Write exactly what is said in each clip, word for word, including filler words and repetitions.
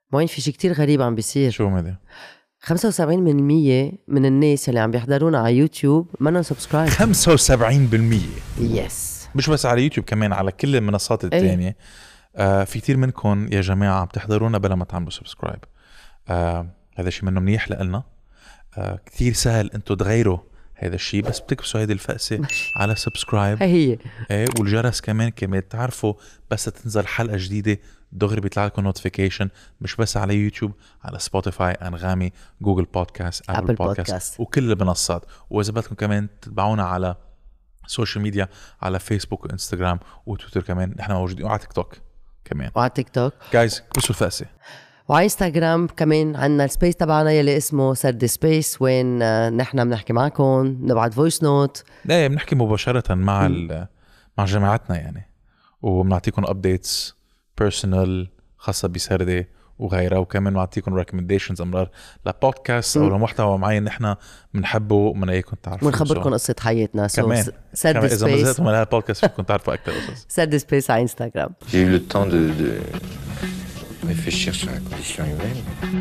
وين في شيء كتير غريب عم بيصير. شو ماذا؟ خمسة وسبعين بالمية من الناس اللي عم بيحضرونا على يوتيوب ما سبسكرايب. خمسة وسبعين بالمية يس. مش بس على يوتيوب، كمان على كل المنصات الثانية. ايه؟ آه في كتير منكم يا جماعة عم تحضرونا بلا ما تعملوا سبسكرايب. آه هذا شيء منه منيح لنا. آه كتير سهل انتو تغيروا هذا الشيء، بس بتكبسوا هيدي الفأسة على سبسكرايب. هي ايه، والجرس كمان كمان تعرفوا بس تنزل حلقة جديدة دغري بيطلع لكم نوتيفيكيشن، مش بس على يوتيوب، على سبوتيفاي، انغامي، جوجل بودكاست، ابل بودكاست وكل المنصات. واذا بدكم كمان تتبعونا على سوشيال ميديا، على فيسبوك وانستغرام وتويتر كمان، نحن موجودين، وعلى تيك توك كمان. وعلى تيك توك جايز كبسوا الفأسة. وعلى انستغرام كمان عنا السبيس تبعنا يلي اسمه سردي سبيس، وين نحن بنحكي معكم، نبعت فويس نوت. لا بنحكي مباشرة مع مع جماعتنا يعني، وبنعطيكم ابديتس بيرسونال خاصة بسردي وغيرها، وكمان نعطيكم ريكومنديشنز امرار لبودكاست او لمحتوى معين نحن بنحبه ومنايكم تعرفوا، ونخبركم قصة حياتنا. كمان سردي اذا ما زهقتوا من هالبودكاست فيكم تعرفوا اكثر قصص. سردي سبيس على انستغرام. J'ai eu le temps de, de réfléchir sur la condition humaine.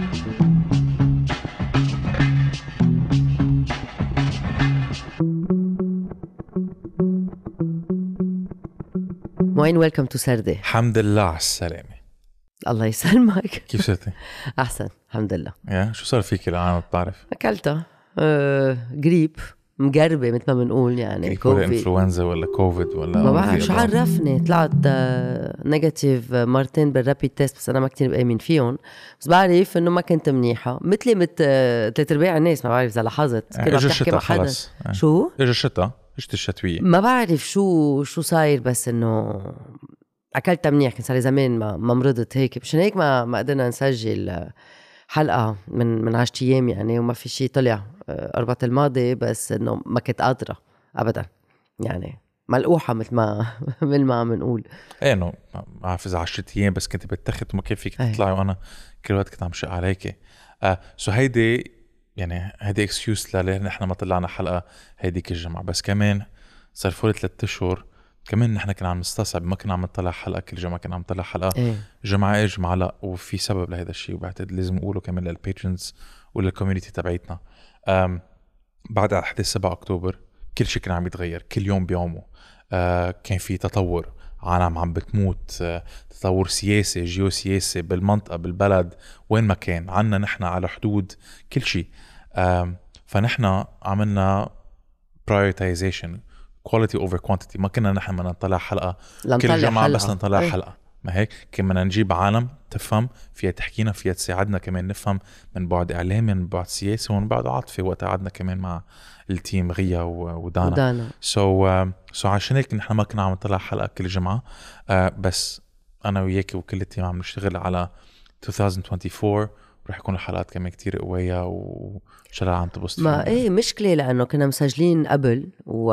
وين ويلكم تو سردي. الحمد لله على السلامة. الله يسلمك. كيف صرتي؟ أحسن الحمد لله. يا شو صار فيك الآن ما بتعرف؟ أكلتها أه قريب مقربة مثل ما بنقول يعني. كوفيد انفلونزا ولا كوفيد ولا ما بعرف شو عرفني. طلعت نيجاتيف مرتين بالرابيد تيست، بس أنا ما كتير بآمن فيهم، بس بعرف إنه ما كنت منيحة مثلي مثل ثلاث أرباع الناس. ما بعرف إذا لاحظت كل ما بتحكي مع حدا. شو؟ إجا الشتاء، إجت الشتوية، ما بعرف شو شو صاير، بس إنه أكلتها منيح. كان صار زمان ما ما مرضت هيك، مشان هيك ما ما قدرنا نسجل حلقة من من عشرة أيام يعني، وما في شيء طلع أربعة الماضي، بس إنه ما كنت قادرة أبدا يعني، ملقوحة مثل ما مثل ما عم نقول. ايه انه ما بعرف اذا عشرة ايام بس كنت بتخت وما كيف فيك تطلعي، وانا كل وقت كنت عم شق عليكي. آه سو هيدي يعني هيدي اكسكيوز ليه نحن ما طلعنا حلقة هيديك الجمعة، بس كمان صار فور ثلاثة اشهر كمان نحن كنا عم نستصعب، ما كنا عم نطلع حلقة كل جمعة، كنا عم نطلع حلقة إيه؟ جمعة ايه جمعة لا، وفي سبب لهذا الشيء، وبعتقد لازم نقوله كمان للبيترنز وللكوميونيتي تبعيتنا. بعد أحداث سبعة أكتوبر كل شيء كان عم يتغير كل يوم بيومه. آه كان في تطور، عالم عم بتموت، آه تطور سياسي جيوسياسي بالمنطقة بالبلد وين ما كان عنا، نحن على حدود كل شيء. آه فنحن عملنا prioritization quality over quantity. ما كنا نحن بدنا نطلع حلقة كل جمعة حلقة. بس نطلع ايه؟ حلقة ما هيك كنا نجيب عالم تفهم فيها، تحكينا فيها، تساعدنا كمان نفهم من بعد إعلامي، من بعد سياسي، ومن بعد عاطفي. وقت قعدنا كمان مع التيم غيا ودانا, ودانا. سو so, so عشان هيك نحن ما كنا عم نطلع حلقة كل جمعة. uh, بس أنا وياكي وكل التيم عم نشتغل على ألفين وأربعة وعشرين، ورح يكون الحلقات كمان كتير قوية وإن شاء الله عم تبسط ما فيها. إيه مشكلة لأنه كنا مسجلين قبل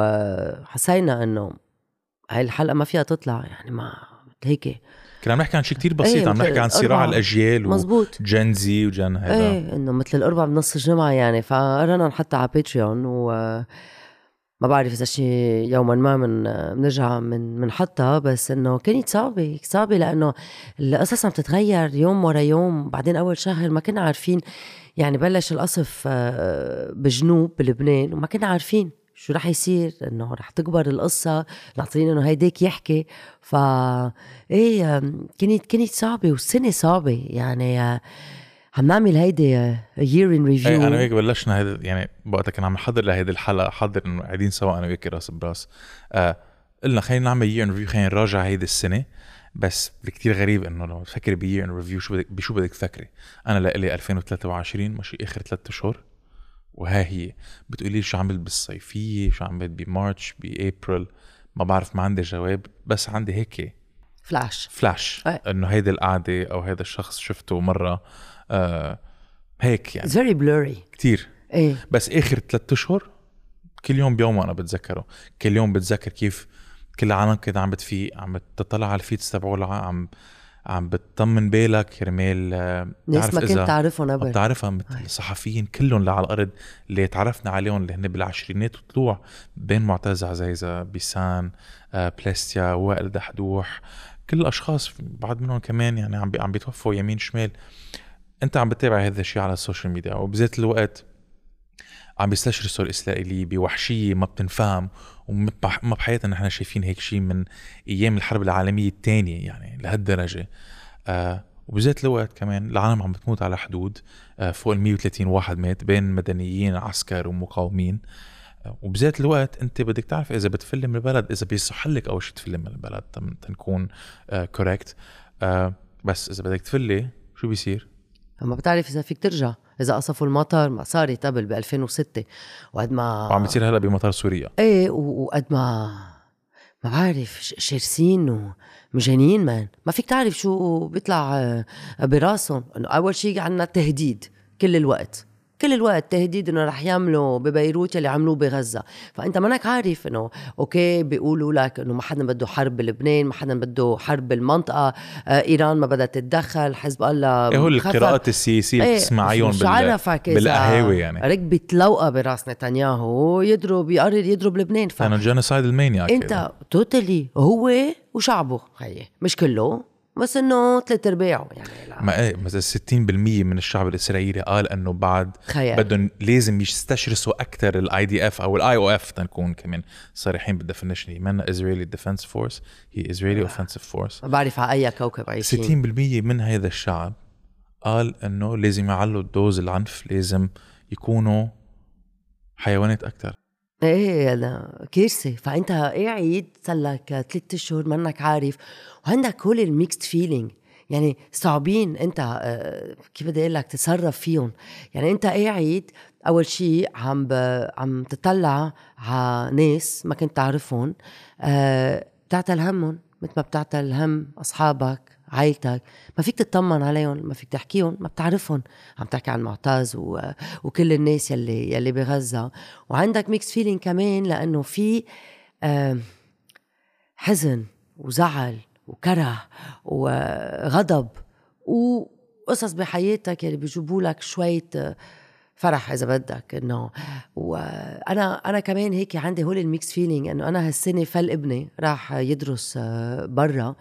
وحسينا إنه هاي الحلقة ما فيها تطلع يعني، ما هيك كنا بنحكي عن شيء كتير بسيط. ايه عم نحكي عن صراع الأجيال وجن زي وجن هذا. ايه انه مثل الأربعة بنص الجمعة يعني. فقررنا نحطها على باتريون، وما بعرف إذا شيء يوما ما من بنرجع من منحطها، بس انه كانت صعبة صعبة لأنه القصص عم تتغير يوم ورا يوم. بعدين أول شهر ما كنا عارفين يعني، بلش القصف بجنوب بلبنان وما كنا عارفين شو رح يصير، انه رح تكبر القصة، ناطرين انه هيديك يحكي. ف ايه كانت كانت صعبة، والسنة صعبة يعني. عم نعمل هيدي year in review. ايه انا وياك بلشنا هيدا يعني، وقتها كنا عم نحضر لهيدي الحلقة، حضر انه قاعدين سوا انا وياك راس براس. آه قلنا خلينا نعمل year in review، خلينا نراجع هيدي السنة. بس كتير غريب انه لو تفكري ب year in review شو بدك بشو بدك تفكري. انا لقلي ألفين وثلاثة وعشرين ماشي اخر ثلاثة اشهر، وها هي بتقولي شو عملت بالصيفية، شو عملت بمارش بأبريل، ما بعرف، ما عندي جواب، بس عندي هيك فلاش فلاش أي. انه هيدا القعدة او هيدا الشخص شفته مرة آه هيك يعني. It's very blurry كتير ايه. بس اخر ثلاثة اشهر كل يوم بيوم انا بتذكره، كل يوم بتذكر كيف كل العالم كده عم بتفيق، عم بتطلع على الفيدز تبعولها، عم عم بتطمن بالك رمال ناس ما كنت تعرفهم قبل، بتعرفها مثل الصحفيين كلهم اللي على الارض اللي تعرفنا عليهم، اللي هن بالعشرينات وطلوع، بين معتز عزيزة، بيسان، آه، بلاستيا، وائل دحدوح، كل الاشخاص بعض منهم كمان يعني عم عم بيتوفوا يمين شمال. انت عم بتتابع هذا الشيء على السوشيال ميديا، وبذات الوقت عم بيستشرسوا الإسرائيلي بوحشية ما بتنفهم، وما بحياتنا نحن شايفين هيك شيء من أيام الحرب العالمية الثانية يعني لهالدرجة. آه وبذات الوقت كمان العالم عم بتموت على حدود آه فوق المية وثلاثين واحد مات بين مدنيين عسكر ومقاومين. آه وبذات الوقت انت بدك تعرف اذا بتفل من البلد، اذا بيصح لك اول شيء تفل من البلد تنكون آه كوريكت. آه بس اذا بدك تفلي شو بيصير؟ ما بتعرف اذا فيك ترجع، اذا قصفوا المطار ما صارت قبل ب ألفين وستة وقد ما وعم بتصير هلا بمطار سوريا. ايه وقد ما ما بعرف شرسين ومجانين مان، ما فيك تعرف شو بيطلع براسهم. انه اول شيء عنا تهديد كل الوقت كل الوقت تهديد انه رح يعملوا ببيروت اللي عملوه بغزة. فانت منك عارف انه اوكي بيقولوا لك انه ما حدا بده حرب بلبنان، ما حدا بده حرب بالمنطقة، آه ايران ما بدها تتدخل، حزب الله ايه هو القراءات السياسية اللي بتسمعيهم بال... بالقهاوي يعني ركبت لوقة براس نتنياهو يضرب يقرر يضرب لبنان. ف... كان الجينوسايد المانيا انت توتالي هو وشعبه هي مش كله بس انه ثلاث ارباعه يعني لا. ما ايه مثلا ستين بالمية من الشعب الاسرائيلي قال انه بعد بدهم لازم يستشرسوا اكثر الاي دي اف او الاي او اف تنكون كمان صريحين بالديفينيشن. يمنا اسرائيلي ديفنس فورس، هي اسرائيلي اوفنسيف فورس. ما بعرف على اي كوكب عايشين. ستين بالمية من هذا الشعب قال انه لازم يعلوا الدوز العنف، لازم يكونوا حيوانات اكثر. ايه لا كارثه. فانت قاعد صلك ثلاثة اشهر منك عارف، وعندك كل الميكست فيلينج يعني صعبين. انت اه كيف بدي اقول لك تصرف فيهم. يعني انت قاعد اول شيء عم عم تطلع على ناس ما كنت تعرفهم، اه بتعتل همهم مثل ما بتعتل هم اصحابك عائلتك، ما فيك تطمن عليهم، ما فيك تحكيهم، ما بتعرفهم. عم تحكي عن معتز و... وكل الناس يلي يلي بغزة. وعندك ميكس فيلينج كمان لأنه في حزن وزعل وكره وغضب وقصص بحياتك يلي بيجيبوا لك شوية فرح إذا بدك. إنه وأنا أنا كمان هيك عندي هول الميكس فيلينج إنه أنا هالسنة فل ابني راح يدرس برا،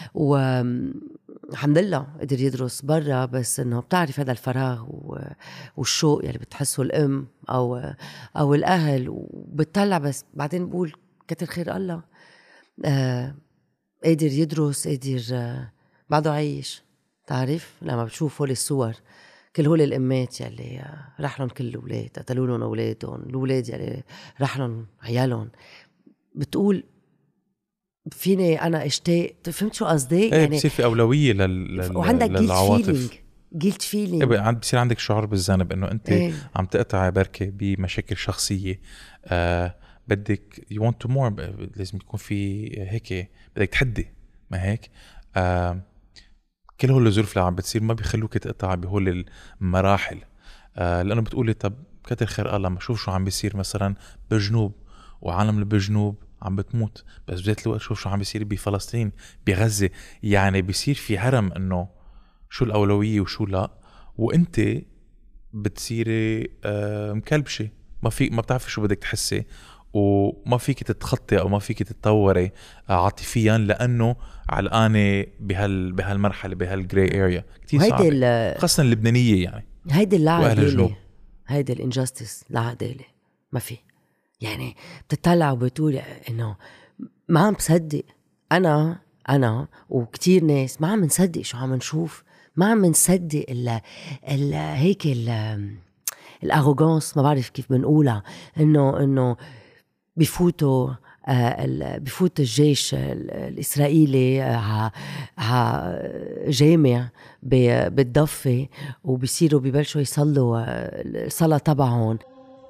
والحمد لله قدر يدرس برا. بس إنه بتعرف هذا الفراغ والشوق يلي بتحسه الأم أو أو الأهل، وبتطلع بس بعدين بقول كتر خير الله آه قدر يدرس، قدر آه بعده عايش. تعرف لما بتشوف هول الصور كل هول الأمات يلي راح لهم كل الأولاد قتلوا لهم أولادهم، الأولاد يلي راح لهم عيالهم، بتقول فيني أنا اشتاق. فهمت شو قصدي؟ ايه يعني بصير في أولوية لل... وعندك للعواطف، جيلت فيلينج. ايه عند بصير عندك شعور بالذنب إنه أنت ايه. عم تقطع بركة بمشاكل شخصية. آه بدك you want to more، لازم يكون في هيك بدك تحدي ما هيك. آه كل هول الظروف اللي عم بتصير ما بيخلوك تقطع بهول المراحل. آه لأنه بتقولي طب كتر خير الله ما شوف شو عم بيصير مثلا بجنوب، وعالم اللي بجنوب عم بتموت، بس بذات الوقت شوف شو عم بيصير بفلسطين بغزة. يعني بيصير في هرم إنه شو الأولوية وشو لا، وانت بتصيري آه مكلبشة، ما في ما بتعرفي شو بدك تحسي، وما فيك تتخطي او ما فيك تتطوري عاطفيا لانه علقانه بهال بهالمرحله بهالجراي اريا كثير صعبه، خاصه اللبنانيه. يعني هيدي العداله، هيدي الانجستس العداله ما في. يعني بتطلع وبتقول انه ما عم بصدق انا انا وكتير ناس ما عم نصدق شو عم نشوف، ما عم نصدق ال ال هيك ال الاغوغانس ما بعرف كيف بنقولها، انه انه بفوتوا آه بفوت الجيش الإسرائيلي ع ع جامع بالضفة وبيصيروا ببلشوا يصلوا الصلاة تبعهم.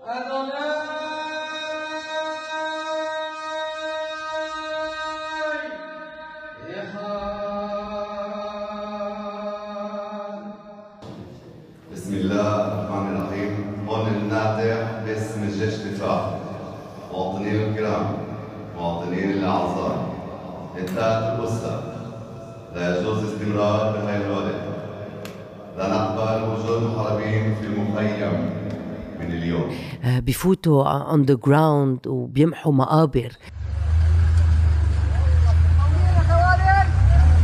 بسم الله الرحمن الرحيم. هون الناطق باسم الجيش الدفاع. مواطنين الكرام، مواطنين الأعزاء، انتهت القصة. لا يجوز استمرار بهاي الوضع. لا نقبل وجود محاربين في المخيم من اليوم. بفوتوا on the ground وبيمحوا مقابر.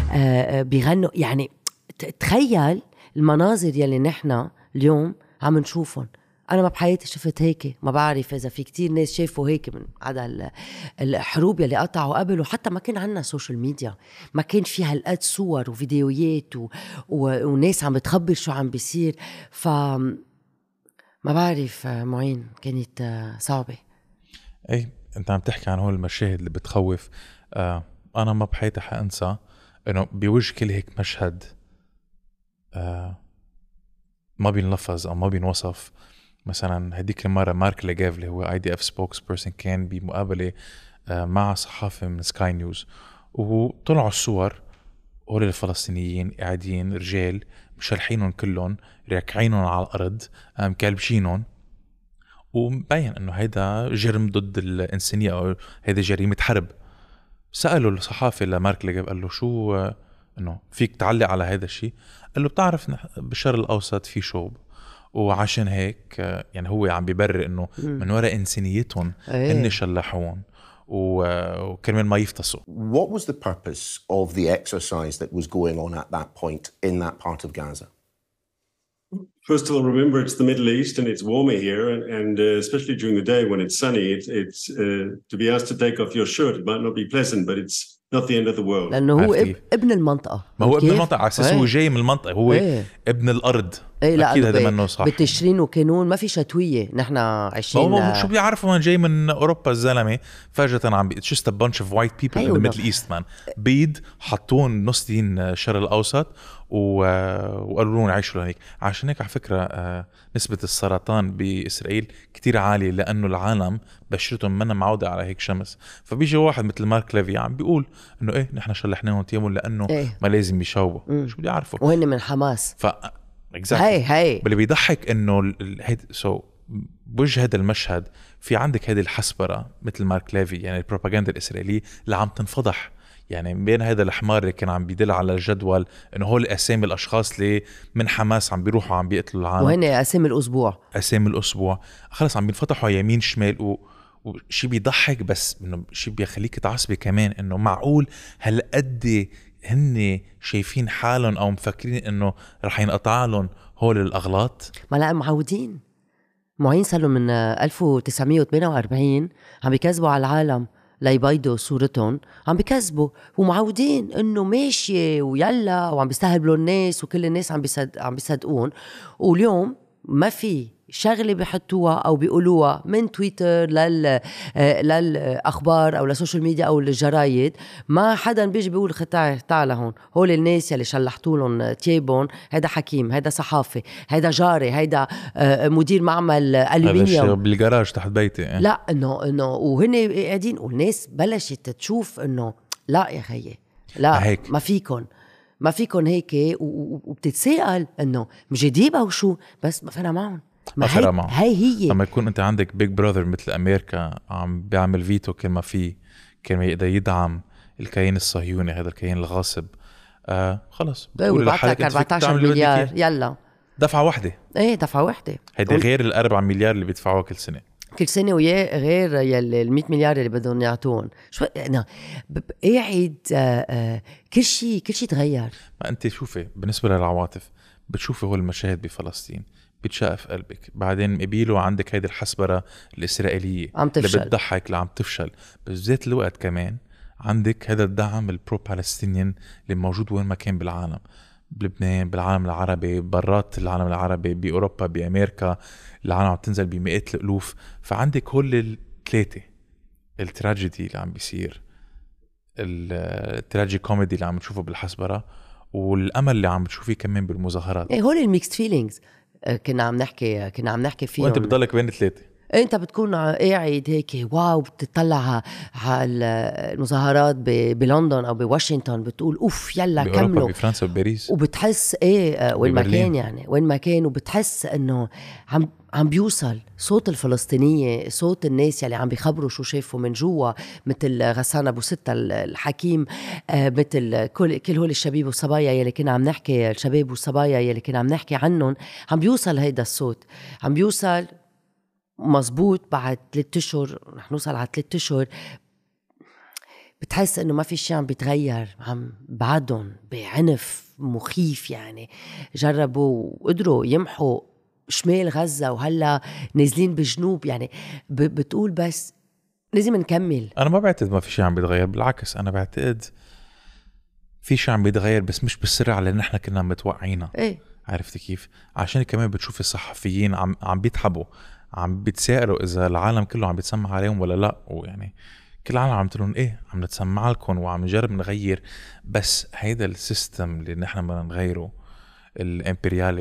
آه بيغنوا. يعني تخيل المناظر يلي نحنا اليوم عم نشوفهم. أنا ما بحياتي شفت هيك، ما بعرف إذا في كتير ناس شافوا هيك من عدا الحروب يلي قطعوا قبل، وحتى ما كان عنا سوشيال ميديا، ما كان في هالقد صور وفيديوهات و... و... وناس عم بتخبر شو عم بيصير. ف ما بعرف معين، كانت صعبة. اي انت عم تحكي عن هول المشاهد اللي بتخوف. آه انا ما بحياتي حانسى انه بوجه كل هيك مشهد آه ما بينلفظ او ما بينوصف. مثلا هديك المره مارك ليغيف اللي هو اي دي اف سبوكس بيرسون كان بمقابله آه مع صحافي من سكاي نيوز، وطلعوا الصور هول الفلسطينيين قاعدين رجال مشلحينهم كلهم راكعينهم على الارض مكلبشينهم، ومبين انه هيدا جرم ضد الانسانيه او هيدا جريمه حرب. سالوا الصحافي لمارك ليغيف قال له شو انه فيك تعلق على هذا الشيء؟ قال له بتعرف بالشرق الاوسط في شوب، وعشان هيك يعني هو عم بيبرر انه من وراء انسانيتهم هن شلحوهم وكرمال ما يفتصوا. What was the purpose of the exercise that was going on at that point in that part of Gaza? First of all, remember it's the Middle East and it's warmer here, and, and uh, especially during the day when it's sunny, it's, it's uh, to be asked to take off your shirt. It might not be pleasant, but it's not the end of the world. لأنه هو اب ابن المنطقة. ما هو ابن المنطقة على أساس هو جاي من المنطقة، هو ايه. ابن الأرض. ايه أكيد هذا منه صح. بالتشرين وكانون ما في شتوية، نحن عايشين. ما هو شو بيعرفوا من جاي من أوروبا الزلمة فجأة عم بي it's just a bunch of white people in the Middle East man. بيض حطون نص دين الشرق الأوسط وقالوا لهم عيشوا لهيك. عشان هيك على فكرة نسبة السرطان بإسرائيل كتير عالية، لأنه العالم بشرتهم منا معودة على هيك شمس. فبيجي واحد مثل مارك ليفي عم بيقول إنه إيه نحن شلحناهم تيمون لأنه إيه؟ ما لازم يشوبوا. شو بدي أعرفه؟ وهن من حماس. ف exactly. هاي هاي باللي بيضحك إنه هيد سو بوجه هذا المشهد في عندك هذه الحسبرة مثل مارك ليفي، يعني البروباغندا الإسرائيلية اللي عم تنفضح. يعني بين هذا الحمار اللي كان عم بيدل على الجدول انه هول اسامي الاشخاص اللي من حماس عم بيروحوا عم بيقتلوا العالم، وهن اسامي الاسبوع اسامي الاسبوع خلص عم بينفتحوا يمين شمال. و... وشي بيضحك بس انه شي بيخليك تعصبي كمان انه معقول هالقد هن شايفين حالهم او مفكرين انه رح ينقطع لهم هول الاغلاط. ما لا معودين معين صاروا من ألف وتسعمية وثمانية وأربعين عم بيكذبوا على العالم ليبيضوا صورتهم، عم بيكذبوا ومعودين انه ماشي ويلا وعم بيستهبلوا الناس وكل الناس عم بيصدق عم بيصدقون. واليوم ما في شغله بيحطوها او بيقولوها من تويتر لل للاخبار او للسوشيال ميديا او للجرايد ما حدا بيجي بيقول تعال تعال هون هول الناس يلي شلحتوا لهم تيابهم، هيدا حكيم، هيدا صحافي، هيدا جاري، هيدا مدير معمل الومنيوم بالجراج تحت بيتي. لا انه انه وهن قاعدين والناس بلشت تشوف انه لا يا خيي لا هيك. ما فيكن ما فيكن هيك، وبتتساءل انه مجديبه وشو بس ما فينا معهم. ما هي, هي هي لما يكون انت عندك بيج براذر مثل امريكا عم بيعمل فيتو كل ما فيه كان يقدر يدعم الكيان الصهيوني هذا الكيان الغاصب، آه خلص بقول لحالك أربعتاشر مليار يلا دفعه واحده. ايه دفعه واحده هيدا غير الأربعة مليار اللي بيدفعوها كل سنه كل سنه، وياه غير يلي المية مليار اللي بدهم يعطون. شو انا قاعد كل شيء كل شيء تغير. ما انت شوفي بالنسبه للعواطف بتشوفي هول المشاهد بفلسطين بتشقف قلبك، بعدين مقبيله عندك هيدي الحسبرة الإسرائيلية اللي بتضحك اللي عم تفشل، بذات الوقت كمان عندك هذا الدعم البرو بالستينيان اللي موجود وين ما كان بالعالم، بلبنان، بالعالم العربي، برات العالم العربي، بأوروبا، بأمريكا، العالم عم تنزل بمئات الألوف. فعندك هول الثلاثة، التراجيدي اللي عم بيصير، التراجي كوميدي اللي عم تشوفه بالحسبرة، والأمل اللي عم تشوفيه كمان بالمظاهرات. إيه هول الميكس فيلينجز كنا عم نحكي كنا عم نحكي فيه. وانت بتضلك بين الثلاثه، انت بتكون قاعد هيك واو بتطلع على المظاهرات بلندن او بواشنطن بتقول اوف يلا كملوا، بفرنسا وباريس، وبتحس ايه وين ما كان يعني وين ما كان، وبتحس انه عم عم بيوصل صوت الفلسطينية، صوت الناس يلي عم بيخبروا شو شافوا من جوا، مثل غسان أبو ستة الحكيم، مثل كل كل هول الشباب والصبايا يلي كنا عم نحكي، الشباب والصبايا يلي كنا عم نحكي عنهم، عم بيوصل هيدا الصوت، عم بيوصل مزبوط. بعد ثلاثة أشهر رح نوصل على ثلاثة أشهر بتحس انه ما في شيء عم بيتغير، عم بعدهم بعنف مخيف. يعني جربوا وقدروا يمحوا شمال غزة وهلا نازلين بجنوب. يعني بتقول بس لازم نكمل. انا ما بعتقد ما في شيء عم بيتغير، بالعكس انا بعتقد في شيء عم بيتغير بس مش بالسرعه اللي نحن كنا متوقعينها. ايه عرفتي كيف؟ عشان كمان بتشوف الصحفيين عم عم بيتحبوا، عم بيتسائلوا اذا العالم كله عم بيتسمع عليهم ولا لا. ويعني كل العالم عم تقولون ايه عم نتسمع لكم وعم نجرب نغير، بس هيدا السيستم اللي نحن بدنا نغيره، الامبريالي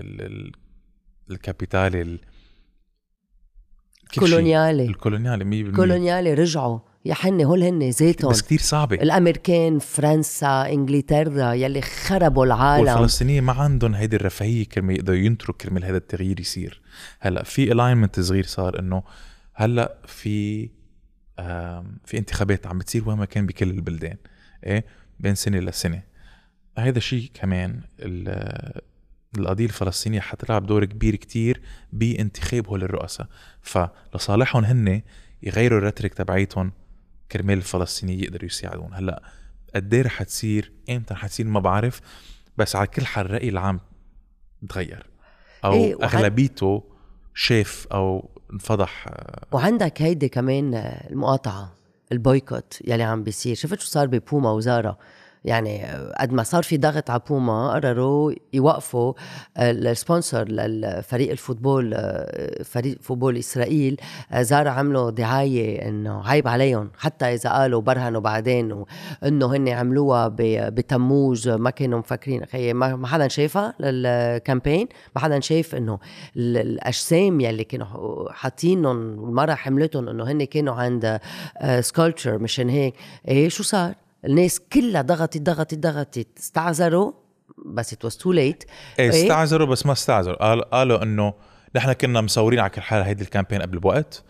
الكابيتالي كولونيالي الكولونيالي مية بالمية كولونيالي رجعوا يا حني هول هن ذاتهم، بس كتير صعبة. الامريكان، فرنسا، انجلترا يلي خربوا العالم، والفلسطينيين ما عندهم هيدي الرفاهية كرمال يقدروا ينتروا كرمال هذا التغيير يصير. هلا في الاينمنت صغير صار، انه هلا في في انتخابات عم بتصير وين ما كان بكل البلدان، ايه بين سنة لسنة. هيدا شيء كمان القضية الفلسطينية حتلعب دور كبير كتير بانتخابهم للرؤساء، فلصالحهم هن يغيروا الرتريك تبعيتهم كرمال الفلسطينيين يقدروا يساعدون. هلا قديه رح تصير، امتى رح تصير ما بعرف، بس على كل حال الرأي العام تغير او إيه اغلبيته شاف او انفضح. وعندك هيدي كمان المقاطعة، البويكوت يلي عم بيصير. شفت شو صار ببوما وزارة؟ يعني قد ما صار في ضغط على بوما قرروا يوقفوا السبونسر للفريق الفوتبول، فريق فوتبول إسرائيل. زارا عملوا دعاية إنه عيب عليهم، حتى إذا قالوا برهنوا بعدين إنه هن عملوها بتموز ما كانوا مفكرين. خي ما حدا شايفها للكامبين، ما حدا شايف إنه الأجسام يلي كانوا حاطينهم المرة حملتهم إنه هن كانوا عند سكولتشر. مشان هيك إيه شو صار؟ الناس كلها ضغطت ضغطت ضغطت استعذروا، بس it was too late. ايه استعذروا بس ما استعذروا، قال قالوا انه نحن كنا مصورين على كل حال هيدي الكامبين قبل بوقت،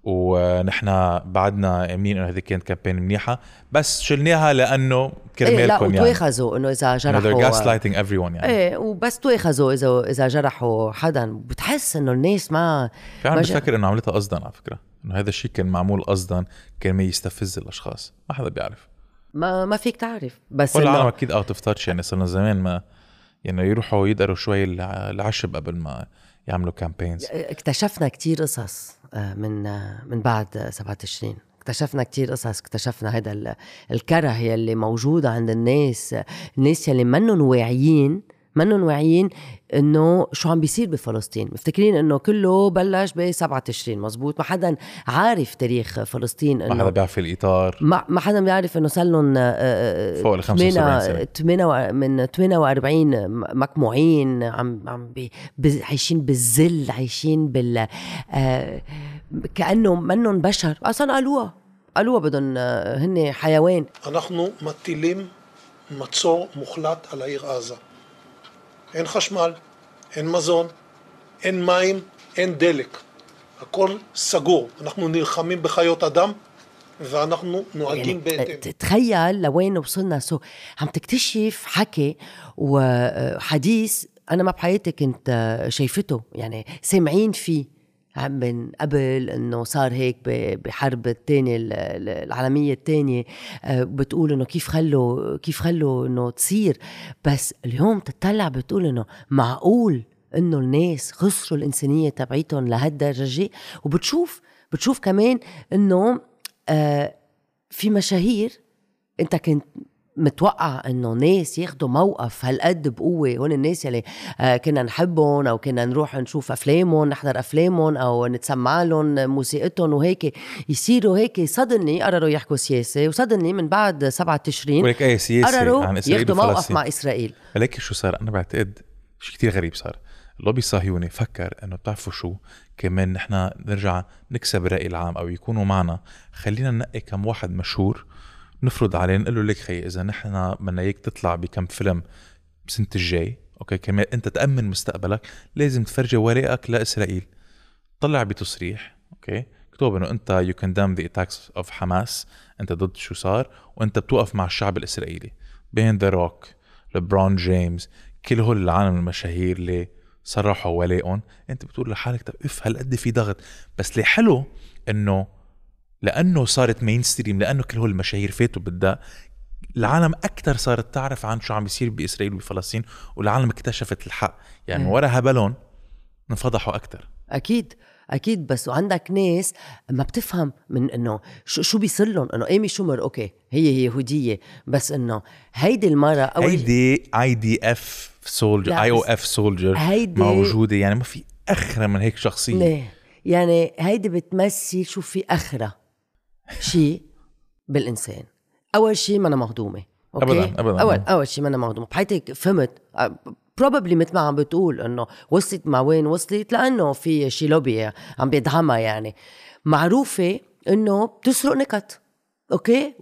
ونحن بعدنا امنين انه هذه كانت كامبين منيحه، بس شلناها لانه كرمالكم. إيه لا يعني وتواخذوا انه اذا جرحوا gaslighting everyone يعني. ايه وبس تواخذوا اذا اذا جرحوا حدا. بتحس انه الناس ما فعلا بفكر انه عملتها قصدا، على فكره انه هذا الشيء كان معمول قصدا كان ما يستفز الاشخاص. ما حدا بيعرف، ما ما فيك تعرف. بس ولا العالم اكيد اوت اوف تاتش. يعني صرنا زمان ما يعني يروحوا يدقروا شوي العشب قبل ما يعملوا كامبينز. اكتشفنا كتير قصص من من بعد سبعة تشرين، اكتشفنا كتير قصص. اكتشفنا هذا الكره اللي موجودة عند الناس، الناس اللي منن واعيين منن واعيين انه شو عم بيصير بفلسطين. مفتكرين انه كله بلش بسبعة تشرين، مزبوط. ما حدا عارف تاريخ فلسطين، ما حدا بيعرف الاطار، ما, ما حدا بيعرف انه صار لهم فوق ال خمسة وسبعين سنة من ثمانية وأربعين مكموعين، عم عم بي عايشين بالذل، عايشين بال آه كأنه منن بشر. اصلا قالوها قالوها بدهم هن حيوان. אנחנו מטילים מצור מוחלט על העיר עזה. אין חשמל, אין מזון, אין מים, אין דלק. הכל סגור. אנחנו נלחמים בחיות אדם ואנחנו נוהגים בהתאם. תתخيل لوين وصلنا. سو عم تكتشف حكي وحديث انا ما بحياتي كنت شايفته، يعني سامعين فيه من قبل انه صار هيك بحرب الثانية العالمية الثانية. بتقول انه كيف خلوا كيف خلوا انه تصير. بس اليوم تطلع بتقول انه معقول انه الناس خسروا الانسانية تبعيتهم لهالدرجة. وبتشوف بتشوف كمان انه في مشاهير انت كنت متوقع انه ناس ياخدوا موقف هالقد بقوه. هون الناس اللي آه كنا نحبهم او كنا نروح نشوف افلامهم، نحضر افلامهم او نتسمع لهم موسيقتهم وهيك، يصيروا هيك صدني قرروا يحكوا سياسه. وصدني من بعد سبعة تشرين ولك اي سياسه قرروا عن اسرائيل ياخدوا موقف وفلسطين. مع اسرائيل. ولكن شو صار؟ انا بعتقد شيء كتير غريب صار. اللوبي الصهيوني فكر انه بتعرفوا شو، كمان نحن نرجع نكسب الرأي العام او يكونوا معنا، خلينا ننقي كم واحد مشهور نفرض عليه، نقول له لك خي اذا نحن بدنا اياك تطلع بكم فيلم بسنة الجاي، اوكي كمان انت تأمن مستقبلك، لازم تفرجي ورقك لإسرائيل. طلع بتصريح اوكي كتب انه انت you condemn the attacks of حماس، انت ضد شو صار، وانت بتوقف مع الشعب الإسرائيلي. بين ذا روك، لبرون جيمس، كل هول العالم المشاهير اللي صرحوا ولائهم، انت بتقول لحالك طب اف هالقد في ضغط. بس اللي حلو انه لانه صارت مين ستريم، لانه كل هول المشاهير فاتوا بالدق، العالم اكثر صارت تعرف عن شو عم بيصير باسرائيل وبفلسطين، والعالم اكتشفت الحق يعني. ورا هبلون انفضحوا اكثر. اكيد اكيد. بس وعندك ناس ما بتفهم من انه شو شو بيصير لهم، انه ايمي شومر اوكي هي هي يهوديه، بس انه هيدي المره اول هيدي اي دي اف سولجر، اي او اف سولجر موجوده، يعني ما في اخره من هيك شخصيه. ليه؟ يعني هيدي بتمثل شو في اخره شيء بالانسان. اول شيء ما انا مهضومه، اوكي ابدا ابدا اول اول شيء ما انا مهضومه بحياتي. فهمت بروبابلي مثل ما عم بتقول انه وصلت مع وين وصلت، لانه في شي لوبي عم بيدعمها. يعني معروفه انه بتسرق نكت، اوكي،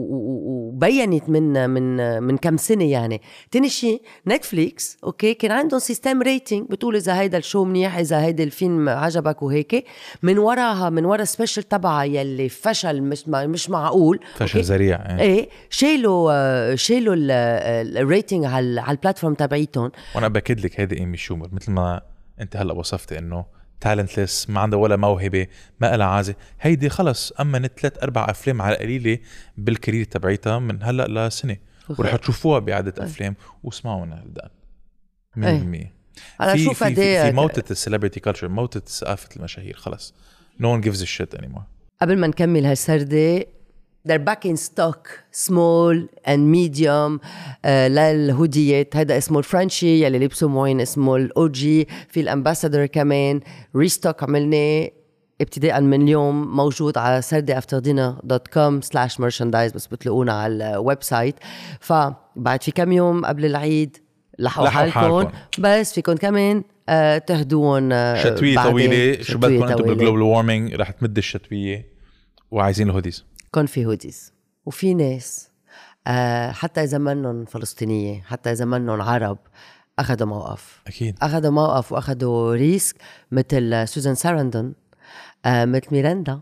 وبينت من من من كم سنه. يعني تاني شيء نتفليكس اوكي كان عندهم سيستم ريتنج بتقول اذا هيدا الشو منيح، اذا هيدا الفيلم عجبك وهيك. من وراها من ورا سبيشل تبعها يلي فشل مش مش معقول، فشل ذريع ايه, ايه شيلوا شيلوا الريتنج على على البلاتفورم تبعيتهم. وانا باكد لك هيدي ايمي شومر مثل ما انت هلا وصفت انه تالنتلس، ما عنده ولا موهبة، ما لها عازة. هيدي خلص أمنت ثلاث أربع أفلام على قليلة بالكارير تبعيتها من هلأ لسنة، ورح تشوفوها بعدة أفلام واسمعوا منها الدقن مية بالمية. في, في, في, في موتة السيلبرتي كالتشر، موتة ثقافة المشاهير خلص. no one gives a shit anymore. قبل ما نكمل هالسردة they're back in stock small and medium uh, للهوديات. هذا اسمه الفرنشي يلي لبسه معين اسمه الأو جي. في الأمباسادور كمان ريستوك عملناه ابتداء من اليوم، موجود على سردة أفتردنا دوت كوم سلاش مرشاندايز، بس بتلاقونا على الويب سايت. فبعد في كم يوم قبل العيد لحقوا حالكم، بس فيكم كمان uh, تهدون uh, شتوية طويلة. شو بدكم انتم بالجلوبال وارمينج رح تمد الشتوية وعايزين الهوديز. كون في هوديز وفي ناس آه حتى إذا منهم فلسطينية، حتى إذا منهم عرب، أخذوا موقف. أكيد أخذوا موقف وأخذوا ريسك، مثل سوزان ساراندون، آه مثل ميراندا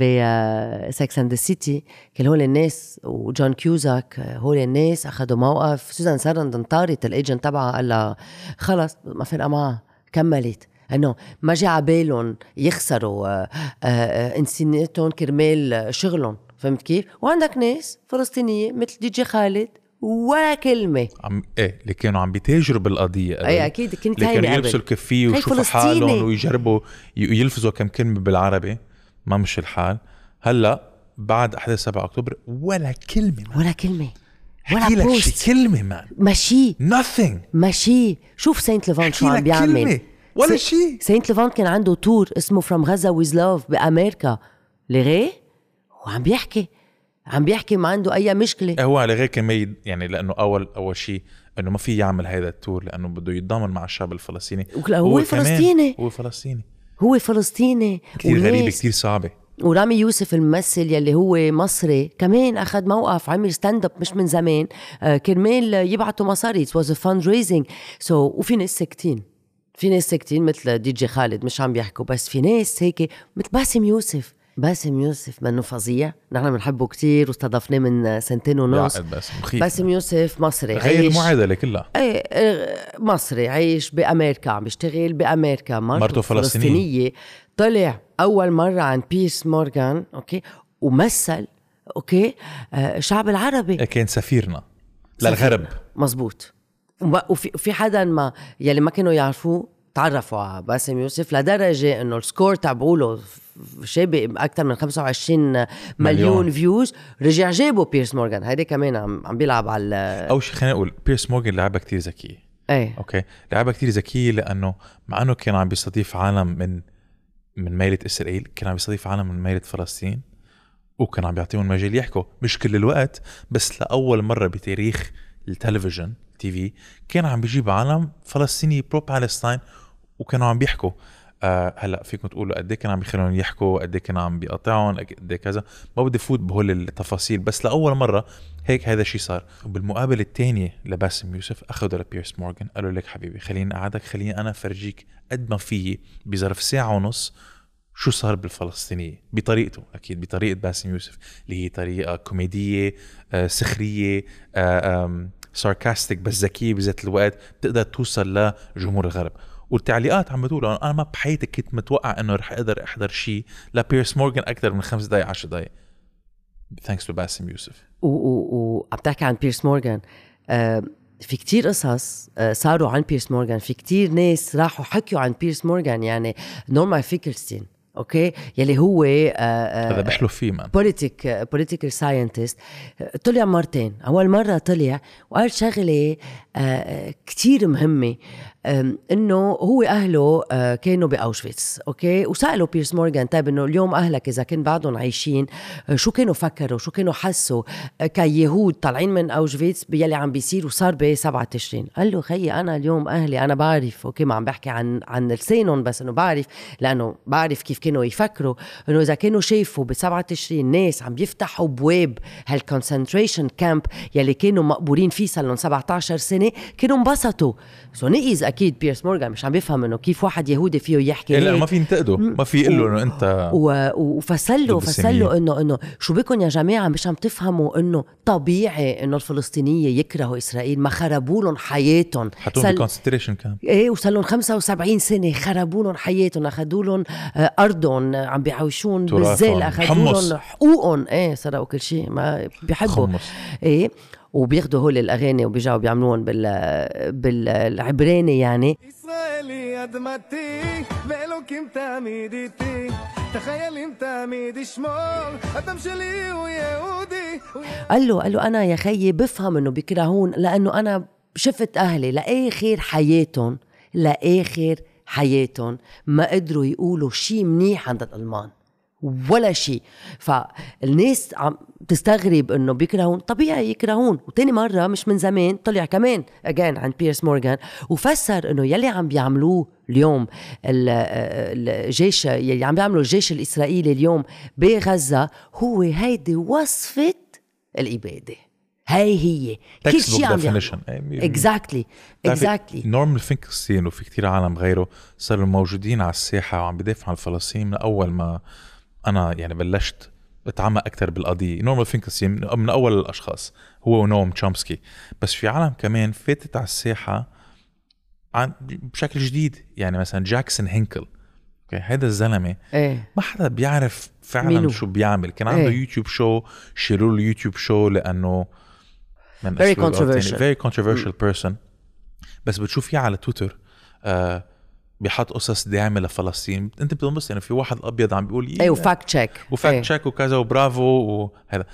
بسكس اند ذا سيتي. كل هول الناس وجون كيوزاك، هول الناس أخذوا موقف. سوزان ساراندون طارت الإيجنت تبعها قال لها خلص ما فرقة معها، كملت انه ما جاء عبالهم يخسروا آآ آآ انسانيتهم كرمال شغلهم. فهمت كيف؟ وعندك ناس فلسطينية مثل دي جي خالد ولا كلمة عم ايه اللي كانوا عم بيتاجروا بالقضية. اي اكيد كنت اللي كانوا يلبسوا الكفية ويشوفوا حالهم ويجربوا يلفظوا كم كلمة بالعربي، ما مش الحال. هلا بعد احداث سبعة أكتوبر ولا كلمة مان. ولا كلمة ولا بوست كلمة مان. ماشي nothing ماشي. شوف سينت ليفانت شو عم بيعمل ولا شيء. سينت ليفانت كان عنده تور اسمه From Gaza with Love بأمريكا لغاية، وعم بيحكي عم بيحكي ما عنده أي مشكلة. هو لغاية كان ما يعني لأنه أول أول شيء إنه ما في يعمل هذا التور لأنه بده يتضامن مع الشعب الفلسطيني. هو, هو فلسطيني هو فلسطيني هو فلسطيني كتير غريبة كتير صعبة. ورامي يوسف الممثل يلي هو مصري كمان أخذ موقف، عمل ستاند اب مش من زمان آه كرمال يبعتوا مصاري. it was a fundraising. so وفي ناس ساكتين، في ناس ساكتين مثل دي جي خالد مش عم بيحكوا، بس في ناس هيك مثل باسم يوسف. باسم يوسف منه فظيع، نحن بنحبه كتير واستضفناه من سنتين ونص. باسم يوسف مصري غير المعادلة كلها. ايه مصري عايش بأمريكا، عم بيشتغل بأمريكا، مرته فلسطينية. طلع أول مرة عن بيرس مورغان أوكي ومثل أوكي آه شعب العربي، كان سفيرنا للغرب. مزبوط. وفي في حدا ما يلي ما كانوا يعرفوه تعرفوا على باسم يوسف لدرجة إنه السكور تبعوله شابه أكتر من خمسة وعشرين مليون, مليون فيوز. رجع جابوا بيرس مورغان، هيدا كمان عم عم بيلعب على. أول شيء خلينا نقول بيرس مورغان لعبة كتير ذكية. ايه أوكي لعبة كتير ذكية لأنه مع إنه كان عم بيستضيف عالم من من ميلة إسرائيل، كان عم بيستضيف عالم من ميلة فلسطين، وكان عم بيعطيهم مجال يحكوا مش كل الوقت، بس لأول مرة بتاريخ التلفزيون تي في كان عم بيجيب عالم فلسطيني برو بالستاين وكانوا عم بيحكوا. آه هلا فيكم تقولوا قد ايه كانوا عم يخلون يحكوا، قد ايه كانوا عم بيقطعون، قد ايه كذا. ما بدي فوت بهول التفاصيل، بس لاول مره هيك هذا الشيء صار. وبالمقابله الثانيه لباسم يوسف اخذوا لبيرس مورغان قالوا لك حبيبي خليني اقعدك، خليني انا فرجيك قد ما فيي بظرف ساعه ونص شو صار بالفلسطينيه بطريقته. اكيد بطريقه باسم يوسف اللي هي طريقه كوميديه آه سخريه آه ساركاستيك بس ذكيه بذات الوقت، بتقدر توصل لجمهور الغرب. والتعليقات عم بتقول انا ما بحياتي كنت متوقع انه رح اقدر احضر شيء لبيرس مورغان اكثر من خمس دقائق عشر دقائق ثانكس تو باسم يوسف. وعم تحكي عن بيرس مورغان، آه في كتير قصص آه صاروا عن بيرس مورغان، في كتير ناس راحوا حكيوا عن بيرس مورغان، يعني نورمان فيكلستين اوكي يلي هو هذا بحلو فيه مان بوليتيك بوليتيكال ساينتست، طلع مرتين. اول مره طلع وقال شغله كتير مهمه، انه هو اهله كانوا باوشفيتس اوكي، وسالوا بيرس مورغان طيب انه اليوم اهلك اذا كان بعدهم عايشين شو كانوا فكروا شو كانوا حسوا كيهود طالعين من اوشفيتس بيلي عم بيصير وصار ب سبعة تشرين. قال له خيي انا اليوم اهلي انا بعرف اوكي، ما عم بحكي عن عن لسانهم بس انه بعرف لانه بعرف كيف كانوا يفكروا، انه اذا كانوا شايفوا بسبعة تشرين ناس عم بيفتحوا بواب هالكونسنتريشن كامب يلي كانوا مقبورين فيه صار لهم سبعة عشر سنه كانوا انبسطوا. سو نقيز اكيد بيرس مورغان مش عم بيفهم انه كيف واحد يهودي فيه يحكي لا ما في ينتقده، ما في يقول له انه انت وفسله فسله انه انه شو بكم يا جماعه مش عم تفهموا انه طبيعي انه الفلسطينيين يكرهوا اسرائيل، ما خربوا لهم حياتهم حطوهم بالكونسنتريشن كامب ايه وصار لهم خمسة وسبعين سنه خربوا لهم حياتهم، اخذوا لهم ارضهم عم بيعوشون بالزل، اخذوا لهم حقوقهم ايه سرقوا كل شيء ما بيحبوا خمس. ايه وبياخدوا هول الاغاني وبيجاوا بيعملوهم بال بالعبراني يعني اسرائيلي ادمتي ואלוקים תמיד איתי تخيل תמיד ישמור הדם שלי הוא יהודי. قال له قال له انا يا خيي بفهم انه بيكرهون لانه انا شفت اهلي لاخر حياتهم لاخر حياتهم ما قدروا يقولوا شيء منيح عند الالمان ولا شيء. فالناس عم تستغرب انه بيكرهون، طبيعي يكرهون. وتاني مرة مش من زمان طلع كمان اجان عن بيرس مورغان وفسر انه يلي عم بيعملوه اليوم الجيش يلي عم بيعملوا الجيش الاسرائيلي اليوم بغزة هو هيدي وصفة الابادة، هاي هي كل شيء عم بيعملوا اكزاكتلي اكزاكتلي. نورمان فينكلستين وفي كتير عالم غيره صاروا موجودين على الساحة وعم بدافعوا عن الفلسطينيين من أول ما أنا يعني بلشت بتعمق أكتر بالقضية. نورمان فينكلستين من أول الأشخاص هو ونوم تشومسكي، بس في عالم كمان فاتت على الساحة عن بشكل جديد، يعني مثلا جاكسون هينكل اوكي هذا الزلمة ايه ما حدا بيعرف فعلا مينو. شو بيعمل، كان عنده ايه. يوتيوب شو شيروا له يوتيوب شو لأنه very controversial very controversial person. بس بتشوفيه على تويتر آه بيحط قصص داعمة لفلسطين، انت بتنبسط يعني في واحد ابيض عم بيقول ايه وفاكت تشيك وفاكت تشيك وكذا وبرافو وهذا،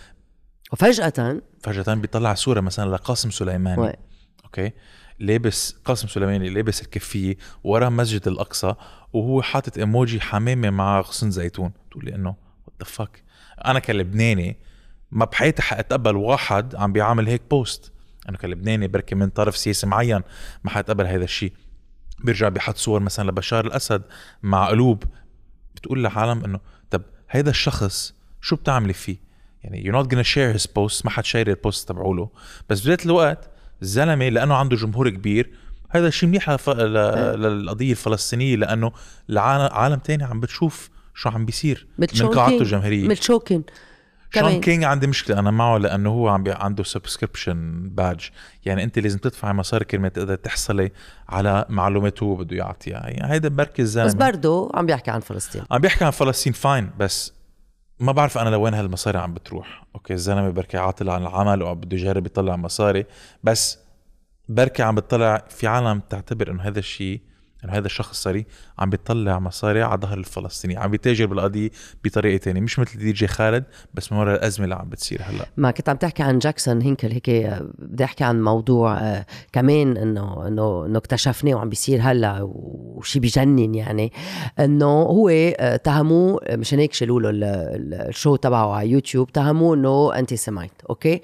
وفجأة فجأة بيطلع صورة مثلا لقاسم سليماني وي. اوكي لابس قاسم سليماني لابس الكفية ورا مسجد الأقصى وهو حاطط ايموجي حمامة مع غصن زيتون. تقول لي انه what the fuck، انا كلبناني ما بحياتي حاتقبل واحد عم بيعمل هيك بوست، انا كلبناني بركي من طرف سياسي معين ما حاتقبل هذا الشيء. بيرجع بيحط صور مثلا لبشار الأسد مع قلوب، بتقول لعالم انه طب هذا الشخص شو بتعملي فيه؟ يعني you're not gonna share his post، ما حد شير البوست تبعوله، بس بذات الوقت الزلمة لأنه عنده جمهور كبير هذا الشيء منيح لف... ل... للقضية الفلسطينية، لأنه العالم تاني عم بتشوف شو عم بيصير من قاعدته الجماهيرية. متشوكين شون كينج عندي مشكلة أنا معه لأنه هو عم بي... عنده سبسكريبشن باج، يعني أنت لازم تدفع مصاري كرمال تقدر تحصلي على معلوماته هو بده يعطيها، يعني هيدا بركي الزلمة بس برضو عم بيحكي عن فلسطين عم بيحكي عن فلسطين فاين، بس ما بعرف أنا لوين هالمصاري عم بتروح. أوكي الزلمة بركي عاطل عن العمل وعم بده يجرب يطلع مصاري، بس بركي عم بتطلع في عالم تعتبر إنه هذا الشيء إنه هذا الشخص صاري عم بيطلع مصاري على ظهر الفلسطيني، عم بيتاجر بالقضية بطريقة تانية، مش مثل دي جي خالد بس من وراء الأزمة اللي عم بتصير هلا. ما كنت عم تحكي عن جاكسون هينكل هيك بدي أحكي عن موضوع آه كمان إنه إنه إنه اكتشفناه وعم بيصير هلا وشي بيجنن، يعني إنه هو آه تهموه مشان هيك شالوا له الشو تبعه على يوتيوب، تهموه إنه أنتي سيمايت أوكي.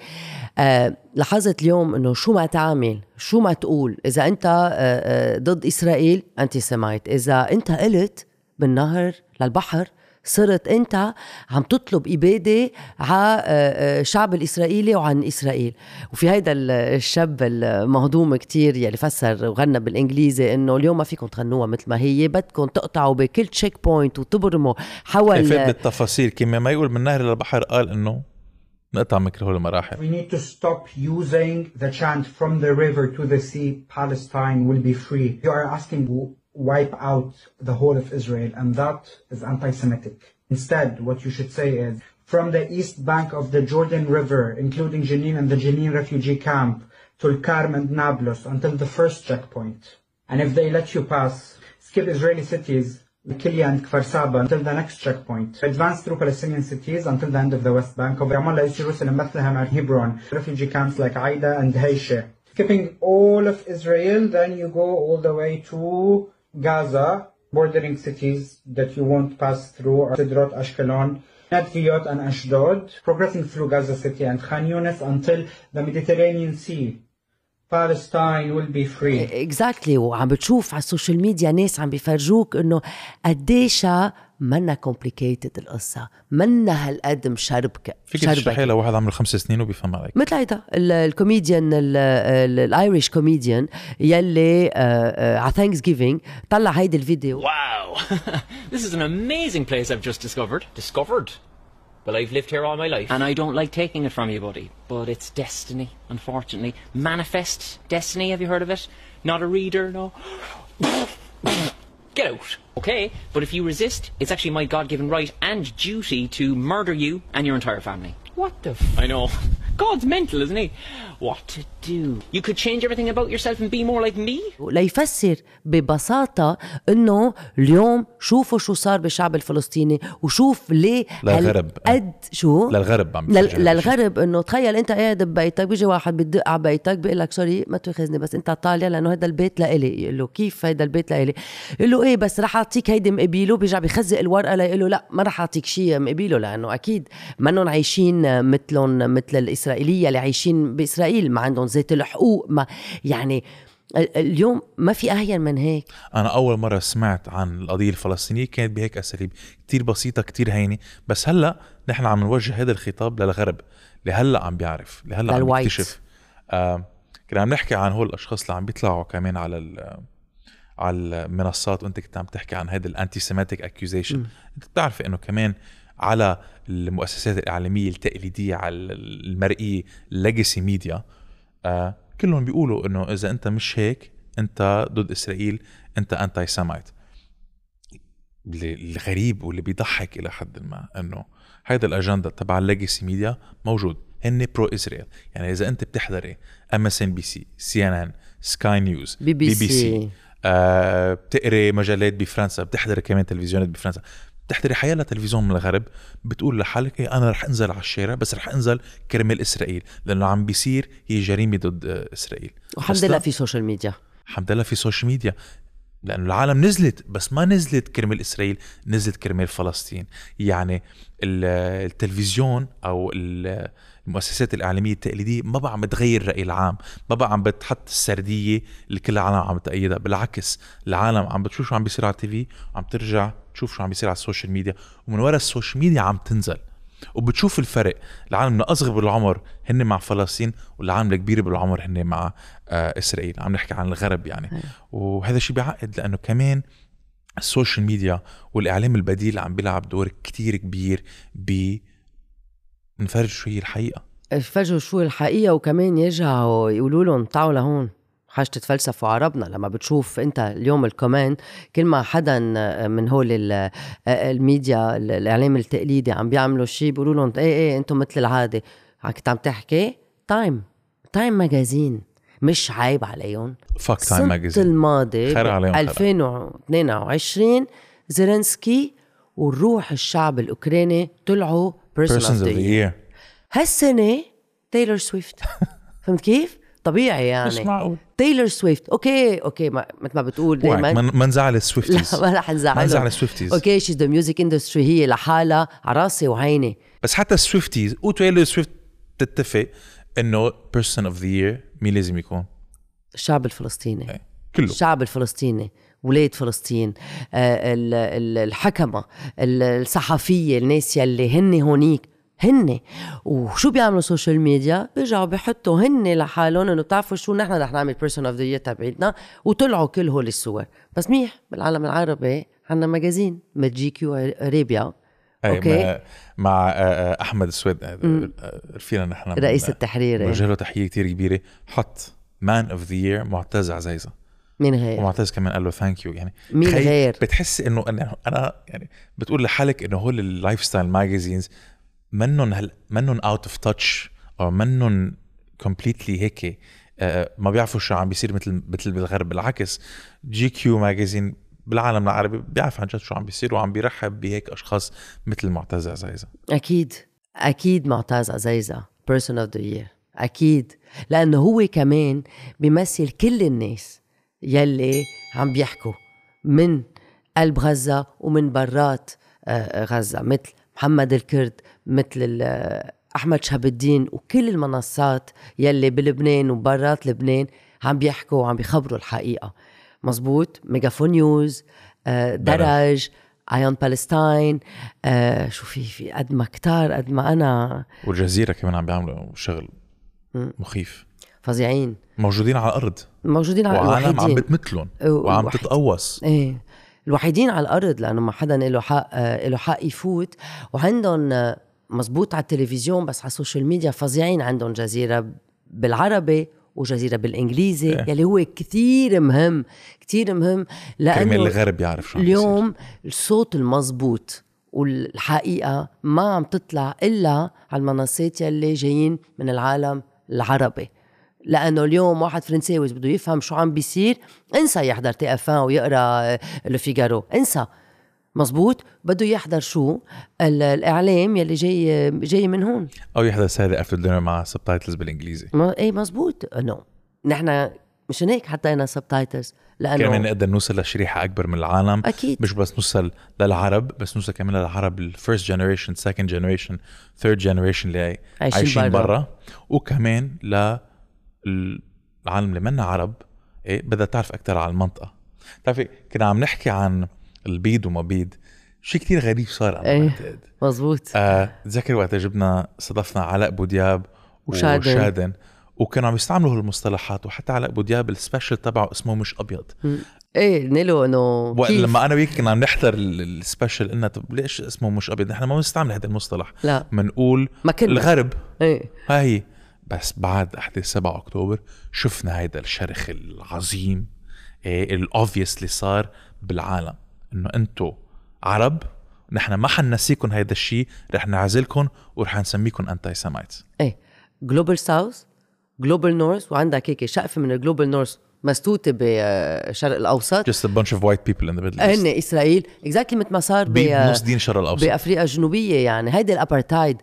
آه لاحظت اليوم إنه شو ما تعمل شو ما تقول إذا أنت آه آه ضد إسرائيل أنتي سيمايت، إذا أنت قلت بالنهر للبحر صرت أنت عم تطلب إبادة على الشعب الإسرائيلي وعن إسرائيل. وفي هيدا الشاب المهضوم كتير يلي فسر وغنى بالإنجليزي إنه اليوم ما فيكم تغنوها مثل ما هي، بدكم تقطعوا بكل تشيك بوينت وتبرموا حول كيف بالتفاصيل كما ما يقول من نهر للبحر، قال إنه نقطع من كل هول المراحل. We need to stop using the chant from the river to the sea Palestine will be free. You are asking wipe out the whole of Israel, and that is anti-Semitic. Instead, what you should say is, from the east bank of the Jordan River, including Jenin and the Jenin refugee camp, Tulkarm and Nablus, until the first checkpoint. And if they let you pass, skip Israeli cities, Kilia and Kfar Saba, until the next checkpoint. Advance through Palestinian cities until the end of the West Bank of Ramallah, East Jerusalem, Bethlehem, and Hebron. Refugee camps like Aida and Haisha. Skipping all of Israel, then you go all the way to Gaza, bordering cities that you won't pass through, Sidrot, Ashkelon, Nadviot, and Ashdod, progressing through Gaza City and Khan Yunis until the Mediterranean Sea. Palestine will be free. Exactly. وعم بتشوف على السوشيال ميديا ناس عم بيفرجوك انه قديشها منا complicated القصة، منا هالقد مشربكة. فيك تشرحي لو واحد عمره خمس سنين وبيفهم عليك. مثل هيدا الكوميديان الايريش كوميديان يلي على ثانكس جيفينج طلع هيدا الفيديو. Wow, this is an amazing place I've just discovered. Discovered? Well, I've lived here all my life. And I don't like taking it from you, buddy. But it's destiny, unfortunately. Manifest destiny, have you heard of it? Not a reader, no. Get out. Okay, but if you resist, it's actually my God-given right and duty to murder you and your entire family. What the f... I know. God's mental, isn't he? What to do? You could change everything about yourself and be more like me? ليفسر ببساطة إنه اليوم شوفوا شو صار بالشعب الفلسطيني وشوف ليه للغرب قد شو للغرب عم لل... للغرب إنه تخيل أنت قاعد ببيتك بيجي واحد بدق على بيتك بيقول لك سوري ما تأخذني بس أنت طالع لأنه هذا البيت لإلي. يقول له كيف هذا البيت لإلي؟ يقول له إيه بس رح أعطيك هيدي مقبيله. بيرجع بيخزق الورقة ليقول له لا ما رح أعطيك شيء مقبيله لأنه أكيد منهم عايشين مثلهم مثل الإسرائيلية اللي عايشين بإسرائيل ما عندهم ذات الحقوق. ما يعني اليوم ما في أهين من هيك. أنا أول مرة سمعت عن القضية الفلسطينية كانت بهيك أساليب كتير بسيطة كتير هينة. بس هلأ نحن عم نوجه هذا الخطاب للغرب لهلأ عم بيعرف لهلأ عم بيكتشف. آه كنا عم نحكي عن هول الأشخاص اللي عم بيطلعوا كمان على على المنصات وأنت كنت عم تحكي عن هذا الأنتي سيماتيك أكيوزيشن. أنت بتعرف إنه كمان على المؤسسات الإعلامية التقليدية على المرئية legacy media آه كلهم بيقولوا إنه إذا أنت مش هيك أنت ضد إسرائيل أنت أنتي سامايت. الغريب واللي بيضحك إلى حد ما إنه هيدا الأجندة تبع legacy media موجود هن برو إسرائيل. يعني إذا أنت بتحضري إم إس إن بي سي سي إن إن سكاي نيوز بي بي سي آه بتقري مجلات بفرنسا بتحضري كمان تلفزيونات بفرنسا بتحضري حيالة تلفزيون من الغرب بتقول لحالك إيه أنا رح أنزل على الشارع بس رح أنزل كرمال إسرائيل لأنه عم بيصير هي جريمة ضد إسرائيل. والحمد لله في سوشيال ميديا. الحمد لله في سوشيال ميديا لأنه العالم نزلت بس ما نزلت كرمال إسرائيل نزلت كرمال فلسطين. يعني التلفزيون أو المؤسسات الإعلامية التقليدية ما بقى عم بتغير رأي العام ما بقى عم بتحط السردية اللي كل العالم عم تأيدها. بالعكس العالم عم بتشوف شو عم بيصير على التيفي وعم ترجع تشوف شو عم بيصير على السوشيال ميديا ومن وراء السوشيال ميديا عم تنزل وبتشوف الفرق. العالم الأصغر بالعمر هن مع فلسطين والعالم الكبير بالعمر هن مع آه إسرائيل. عم نحكي عن الغرب يعني هي. وهذا شيء بيعقد لأنه كمان السوشيال ميديا والإعلام البديل عم بيلعب دور كتير كبير بنفرج شو هي الحقيقة يفرجوا شو الحقيقة وكمان يرجعوا يقولوا لهم تعالوا لهون حاجة تتفلسفوا عربنا. لما بتشوف انت اليوم الكومنت كل ما حدا من هول الميديا الاعلام التقليدي عم بيعملوا شيء بيقولوا لهم ايه ايه انتم مثل العادة. كنت عم تحكي تايم تايم ماجازين مش عيب عليهم. فاك تايم ماجازين الماضي ألفين واثنين وعشرين زيلينسكي والروح الشعب الأوكراني طلعوا Persons of the Year. هالسنة تايلور سويفت. فهمت كيف؟ طبيعي يعني مش معقول. تايلور سويفت اوكي اوكي ما مثل ما بتقول دائما ما نزعل السويفتيز. لا ما رح نزعل ما نزعل السويفتيز. اوكي شيز ذا ميوزك اندستري هي لحالها على راسي وعيني. بس حتى السويفتيز وتايلور سويفت تتفق انه person of the year مين لازم يكون؟ الشعب الفلسطيني. ايه. كله الشعب الفلسطيني ولاد فلسطين آه الحكمة الصحفية الناس يلي هن هونيك هن. وشو بيعملوا سوشيال ميديا بيرجعوا بيحطوا هن لحالهم انه بتعرفوا شو نحن رح نعمل بيرسون اوف ذا يير تبعيتنا وطلعوا كل هول الصور. بس منيح بالعالم العربي عنا ماجازين من جي كيو ارابيا اوكي مع احمد السويد رفيقنا نحن رئيس التحرير وجه له تحيه كتير كبيره. حط مان اوف ذا يير معتز عزيزه مين غير؟ ومعتز كمان قال له ثانك يو. يعني مين غير؟ بتحس انه انا يعني بتقول لحالك انه هول اللايف ستايل ماجازينز منن هل منن اوت اوف تاتش او منن كومبليتلي هيك آه ما بيعرفوا شو عم بيصير مثل مثل بالغرب. بالعكس جي كيو ماجازين بالعالم العربي بيعرف عن جد شو عم بيصير وعم بيرحب بهيك اشخاص مثل معتز عزيزة. اكيد اكيد معتز عزيزة person of the year اكيد، لانه هو كمان بيمثل كل الناس يلي عم بيحكوا من قلب غزة ومن برات غزة، مثل محمد الكرد، مثل أحمد شهاب الدين، وكل المنصات يلي بلبنان وبرات لبنان عم بيحكوا وعم بيخبروا الحقيقة. مزبوط. ميجافون نيوز، درج، ايون بالستاين، شو في في قد ما كتار قد ما أنا، والجزيرة كمان عم بيعملوا شغل مخيف فظيعين، موجودين على الأرض، موجودين على وعالم الوحيدين عم بتمثلون وعم وحيد. تتقوص ايه الوحيدين على الأرض، لأنه ما حدا له حق له حق يفوت. وعندهم مزبوط على التلفزيون بس على السوشيال ميديا فظيعين. عندهم جزيرة بالعربي وجزيرة بالإنجليزي إيه. يلي هو كتير مهم كتير مهم، لأنه الغرب يعرف شو اليوم الصوت المزبوط والحقيقة ما عم تطلع إلا على المنصات يلي جايين من العالم العربي. لأنه اليوم واحد فرنساوي بده يفهم شو عم بيصير، انسى يحضر تي اف ان ويقرأ لو فيغارو، انسى. مزبوط. بده يحضر شو الإعلام يلي جاي جاي من هون، أو يحضر سادة أفتر دينر مع سبتايتلز بالإنجليزي. ما ايه مزبوط. نو نحن مشان هيك حطينا سبتايتلز، لأنه كمان نقدر نوصل لشريحة أكبر من العالم. أكيد. مش بس نوصل للعرب، بس نوصل كمان للعرب الفيرست جنريشن، سكند جنريشن، ثيرد جنريشن اللي عايشين برا، وكمان للعالم اللي منا عرب إيه بدها تعرف أكتر على المنطقة. تعرفي كنا عم نحكي عن البيض وما بيض، شيء كتير غريب صار. أنا ايه مزبوط. آه تذكر وقت جبنا صدفنا علاء بودياب وشادن, وشادن وكانوا عم يستعملوا هالمصطلحات، وحتى علاء بودياب السبيشل تبعه اسمه مش أبيض. ايه نيلو انه لما انا وياك كنا عم نحضر السبيشل قلنا طب ليش اسمه مش ابيض؟ نحن ما بنستعمل هذا المصطلح، لا بنقول الغرب. ايه هاي بس بعد احداث سبعة اكتوبر شفنا هيدا الشرخ العظيم، ايه الاوبفيوس اللي صار بالعالم، انه انتو عرب نحن ما حنسيكم هيدا الشيء، رح نعزلكم ورح نسميكم انتي سامايتس. ايه جلوبال ساوث، جلوبال نورث، وعندك هيك شقفة من الجلوبال نورث مسطوطة بالشرق الأوسط. Just a bunch of white people in the Middle East. هن إسرائيل exactly مثل ما صار بنص دين الشرق الأوسط بأفريقيا الجنوبية. يعني هيدا الأبارتايد.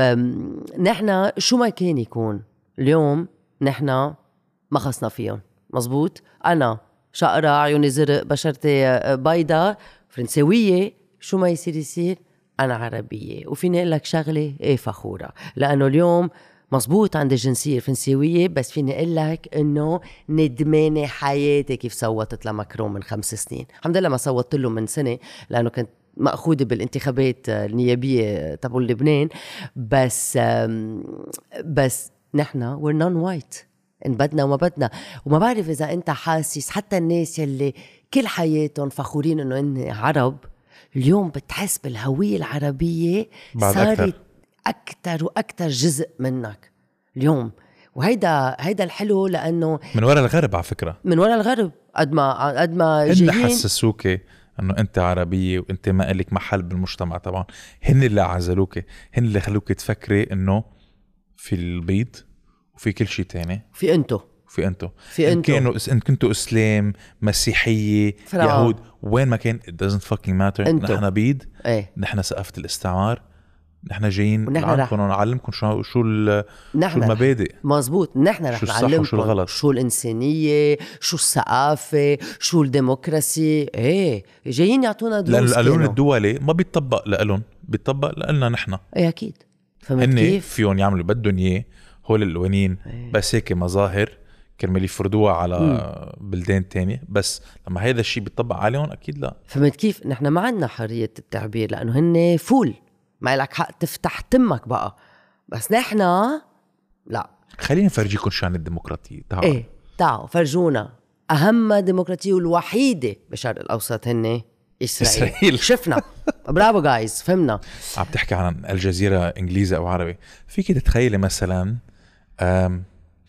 نحن شو ما كان يكون اليوم نحن ما خصنا فيهم. مزبوط. أنا شقرة، عيوني زرق، بشرتي بيضة، فرنسوية، شو ما يصير يصير أنا عربية. وفيني أقول لك شغلة إيه فخورة، لأنه اليوم مزبوط عندي الجنسية الفرنسيوية، بس فيني أقول لك إنه ندمانة حياتي كيف صوتت لماكرون من خمس سنين. الحمد لله ما صوتت له من سنة لأنه كنت مأخوذة بالانتخابات النيابية تبع لبنان. بس بس نحنا we're non-white إن بدنا وما بدنا. وما بعرف إذا أنت حاسس حتى الناس يلي كل حياتهم فخورين إنه إن عرب، اليوم بتحس بالهوية العربية صارت أكتر وأكتر جزء منك اليوم. وهيدا هيدا الحلو، لأنه من وراء الغرب على فكرة، من وراء الغرب قد ما قد ما هن حسسوك إنه أنت عربية وأنت ما لك محل بالمجتمع. طبعا هن اللي عزلوك، هن اللي خلوك تفكري إنه في البيض وفي كل شيء تاني، في أنتو في أنتو في أنتو كانوا إن كنتوا إسلام، مسيحية، فرعون. يهود، وين ما كان it doesn't fucking matter. نحن بيض، ايه. نحن سقفة الاستعمار، نحن جايين نعلمكم ونعلمكم شو شو شو المبادئ. مزبوط. نحن رح نعلمكم شو, شو الإنسانية، شو الثقافة، شو الديمقراطية. ايه جايين يعطونا دروس. لأن القانون الدولي ما بيتطبق لهم، بيتطبق لنا نحن. ايه أكيد. فهمت هن كيف؟ فيهم يعملوا بدهم إياه هول القوانين. ايه. بس هيك مظاهر كرمال يفرضوها على مم. بلدان تانية، بس لما هيدا الشيء بيتطبق عليهم أكيد لا. فهمت كيف؟ نحن ما عندنا حرية التعبير لأنه هن فول، ما لك حق تفتح تمك بقى. بس نحن لا. خلينا نفرجيكم شان الديمقراطية. تعالوا ايه تعالوا فرجونا أهم ديمقراطية الوحيدة بشرق الأوسط هن إسرائيل, إسرائيل. شفنا. برافو جايز، فهمنا. عم تحكي عن الجزيرة إنجليزي أو عربي، فيك تتخيلي مثلا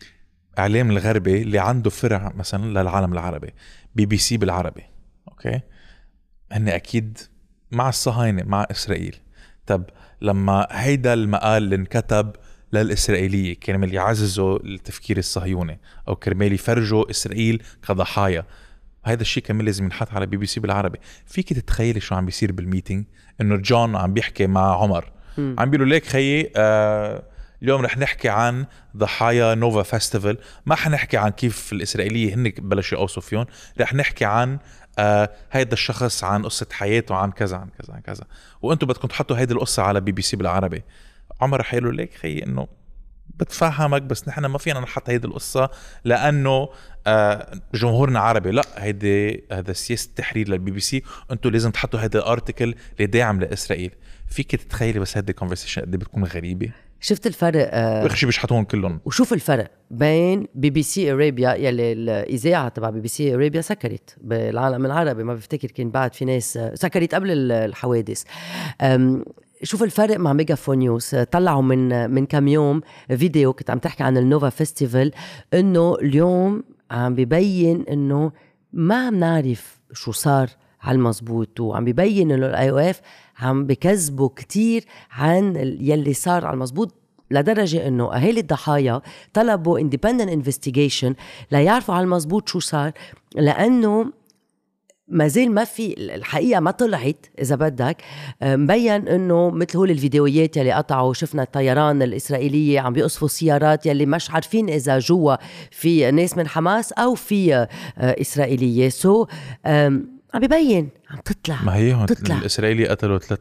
اعلام الغربي اللي عنده فرع مثلا للعالم العربي، بي بي سي بالعربي، اوكي، هن اكيد مع الصهاينة مع اسرائيل. طب لما هيدا المقال اللي انكتب للإسرائيلية كرمال يعززوا التفكير الصهيوني أو كرمال يفرجوا إسرائيل كضحايا، هذا الشيء كمان لازم ينحط على بي بي سي بالعربي. فيك تتخيلي شو عم بيصير بالميتينج؟ إنه جون عم بيحكي مع عمر، م. عم بيقولوا ليك خيي آه اليوم رح نحكي عن ضحايا نوفا فيستيفال، ما حنحكي عن كيف الإسرائيلية هن بلشوا يقوصوا فيهم، رح نحكي عن آه هيدا الشخص عن قصة حياته عن كذا عن كذا عن كذا، وانتم بدكم تحطوا هيدي القصة على بي بي سي بالعربي. عمر رح يقول لك خيي انه بتفهمك بس نحن ما فينا نحط هيدي القصة لانه آه جمهورنا عربي، لا هيدي هذا سياسة تحرير للبي بي سي، انتم لازم تحطوا هيدا الارتيكل اللي داعم لإسرائيل. فيك تتخيلي بس هيدي الكونفرسيشن قد بتكون غريبة؟ شفت الفرق آه وخشي بيشحطون كلهم. وشوف الفرق بين بي بي سي ارابيا يلي الاذاعه تبع بي بي سي ارابيا سكرت بالعالم العربي، ما بفتكر كان بعد في ناس سكرت قبل الحوادث. شوف الفرق مع ميجافون نيوز، طلعوا من من كم يوم فيديو كنت عم تحكي عن النوفا فيستيفال، انه اليوم عم بيبين انه ما عم نعرف شو صار على المزبوط، وعم بيبين انه الاي او اف عم بكذبوا كتير عن يلي صار على المزبوط، لدرجة انه اهالي الضحايا طلبوا independent investigation ليعرفوا على المزبوط شو صار، لانه ما زال ما في الحقيقة ما طلعت إذا بدك. مبين إنه مثل هول الفيديوهات يلي قطعوا، شفنا الطيران الإسرائيلية عم بيقصفوا سيارات يلي مش عارفين إذا جوا في ناس من حماس أو في إسرائيلية. سو عم بيبين عم تطلع ما هي هون تطلع. الإسرائيلي قتلوا ثلاث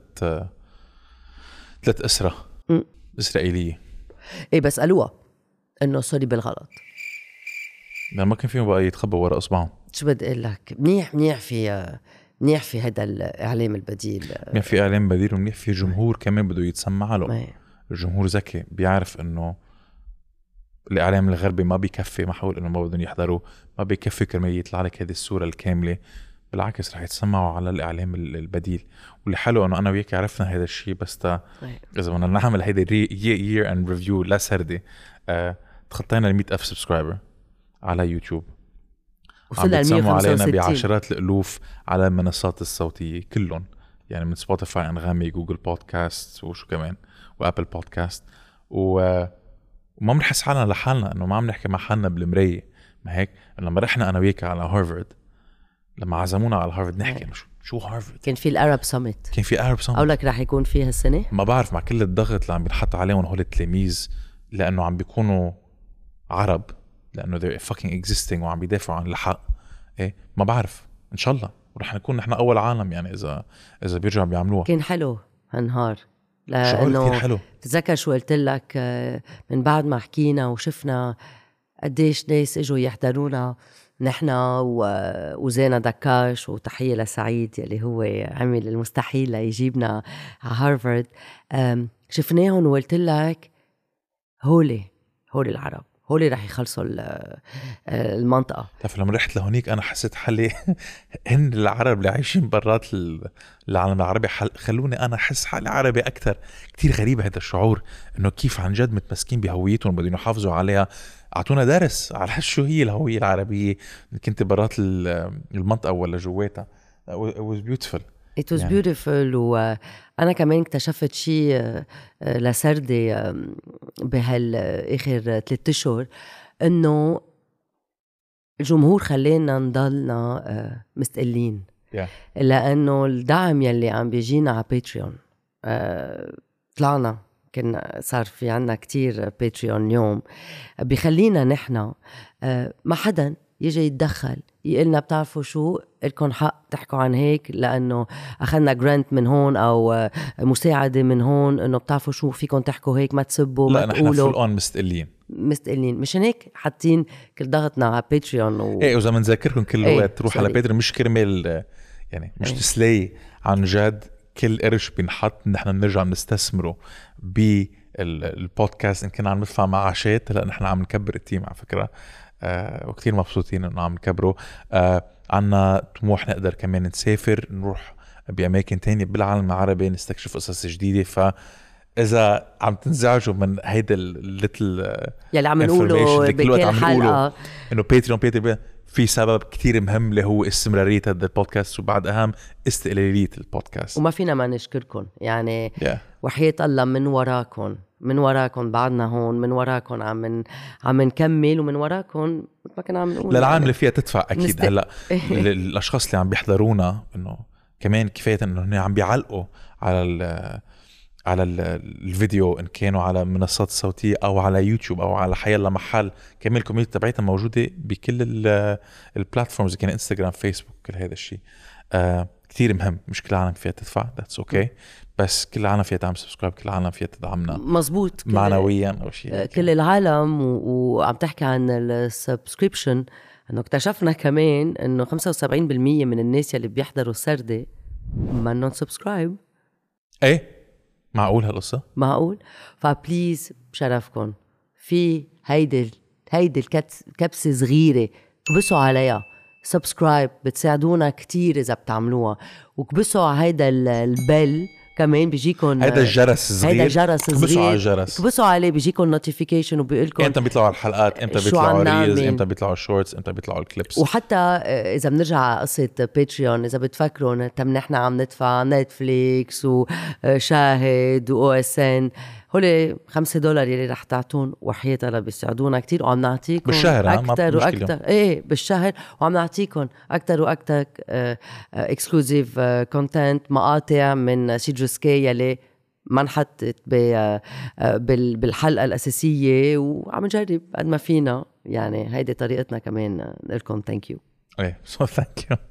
ثلاث أسرة م. إسرائيلية. إيه بس قالوها إنه سوري بالغلط، لا ما كان فيهم بقى يتخبوا وراء إصبعهم. شو بدي اقول لك، منيح منيح في منيح في هذا الاعلام البديل، منيح في اعلام بديل، ومنيح في جمهور كمان بده يتسمع له. الجمهور ذكي بيعرف انه الاعلام الغربي ما بيكفي، ما حول انه ما بدهم يحضروا، ما بيكفي كرمال يطلع لك هذه الصوره الكامله، بالعكس رح يتسمعوا على الاعلام البديل. واللي حلو انه انا وياك عرفنا هذا الشيء، بس تا اذا بدنا نعمل هيدي يير اند ريفيو لا سردي، أه تخطينا ال مية ألف سبسكرايبر على يوتيوب، عم بتسمعوا علينا بعشرات الألوف على المنصات الصوتية كلهم، يعني من سبوتيفاي، أنغامي، جوجل بودكاست وشو كمان وأبل بودكاست، وما بنحس حالنا لحالنا إنه ما عم نحكي مع حالنا بالمراية. ما هيك لما رحنا أنا وياك على هارفارد، لما عزمونا على هارفارد نحكي شو شو هارفارد، كان في الأرب سامت، كان في أرب سامت، أقولك رح يكون فيها السنة، ما بعرف مع كل الضغط اللي عم بنحط عليهم هول التلاميذ، لأنه عم بيكونوا عرب، لأنه they're fucking existing وعم بيدافعوا عن الحق. إيه ما بعرف، إن شاء الله ورح نكون نحن أول عالم، يعني إذا إذا بيرجعوا بيعملوها. كان حلو هالنهار، شعور كتير حلو. تذكر شو قلت لك من بعد ما حكينا وشفنا قديش ناس إجوا يحضرونا نحن وزينة دكاش، وتحية لسعيد يلي هو عمل المستحيل ليجيبنا على هارفارد. شفناهم وقلت لك هولي هولي العرب، هولي رح يخلصوا المنطقة. تعرف لما رحت لهونيك أنا حسيت حالي هن العرب اللي عايشين برات العالم العربي خلوني أنا أحس حالي عربي أكتر. كتير غريبة هذا الشعور، إنه كيف عن جد متمسكين بهويتهم بدهم يحافظوا عليها. أعطونا درس على شو هي الهوية العربية، كنت برات المنطقة ولا جواتها. It was beautiful. It was يعني. beautiful. وأنا كمان اكتشفت شيء لسردي بهالآخر ثلاثة أشهر، إنه الجمهور خلينا نضلنا مستقلين، yeah. لأنه الدعم يلي عم بيجينا على باتريون، طلعنا كنا صار في عنا كتير باتريون اليوم، بيخلينا نحنا ما حدا يجي يتدخل يقلنا بتعرفوا شو لكم حق تحكوا عن هيك، لأنه أخذنا جرانت من هون أو مساعدة من هون، إنه بتعرفوا شو فيكم تحكوا هيك، ما تسبوا ما تقولوا. لا نحن فول اون مستقلين مستقلين، مشان هيك حاطين كل ضغطنا على باتريون. و... ايه وإذا منذكركم كل ايه وقت تروح على باتريون، مش كرمال يعني مش ايه. تسلي عن جد كل قرش بنحط نحن بنرجع نستثمره بالبودكاست، إن كنا عم ندفع معاشات. لا نحن عم نكبر التيم على فكرة، آه وكتير مبسوطين إنه عم نكبره. آه عنا طموح نقدر كمان نسافر، نروح بأماكن تانية بالعالم العربي، نستكشف قصص جديدة. ف اذا عم تنزعجوا من هيدا الليتل يلي عم نقوله بكل حلقه انه باتريون باتريون في سبب كتير مهم اللي هو استمرارية هذا البودكاست، وبعد أهم استقلالية البودكاست. وما فينا ما نشكركم يعني yeah. وحياة الله من وراكم من وراكم بعدنا هون من وراكم عم من عم نكمل ومن وراكم ما كنا عم نقول للعام اللي فيها تدفع أكيد نست... هلأ الأشخاص اللي عم بيحضرونا إنه كمان كفاية إنه هن عم بيعلقوا على ال على الفيديو إن كانوا على منصات صوتية أو على يوتيوب أو على حيالله محل. كمان الكوميونتي تبعتها موجودة بكل البلاتفورمز، كان إنستغرام فيسبوك كل هذا الشيء. آه كتير مهم. مش كل العالم فيها تدفع that's okay، بس كل العالم فيها تعمل سبسكرايب، كل العالم فيها تدعمنا مزبوط معنويا أو شيء. كل العالم و... وعم تحكي عن السبسكريبشن، إنه اكتشفنا كمان إنه خمسة وسبعين بالمية من الناس يلي بيحضروا سردة ما نون سبسكرايب. إيه معقول هالقصة؟ معقول. فبليز بشرفكن في هيدي هيدي الكبسة صغيرة كبسوا عليها سبسكرايب، بتساعدونا كتير إذا بتعملوها، وكبسوا على هيدا البل كمان بيجيكن هيدا الجرس صغير، هيدا الجرس صغير كبسوا على الجرس، كبسوا عليه بيجيكن نوتيفيكيشن وبيقولكم امتى بيطلعوا الحلقات، امتى بيطلعوا الريلز، امتى بيطلعوا الشورتس، امتى بيطلعوا الكليبس. وحتى اذا بنرجع على قصه باتريون، اذا بتفكروا تم نحن عم ندفع نتفليكس وشاهد و او اس ان، هولي خمسة دولار يلي رح تعطون وحياة الله بيساعدونا كتير، وعم نعطيكم بالشهر اكثر واكثر. ايه بالشهر، وعم نعطيكم اكثر واكثر اكسكلوزيف كونتنت، مقاطع من سيدروس كي يلي ما انحطت بالحلقة الأساسية، وعم نجرب قد ما فينا. يعني هيدي طريقتنا كمان لكم. ثانك يو. ايه سو ثانك يو.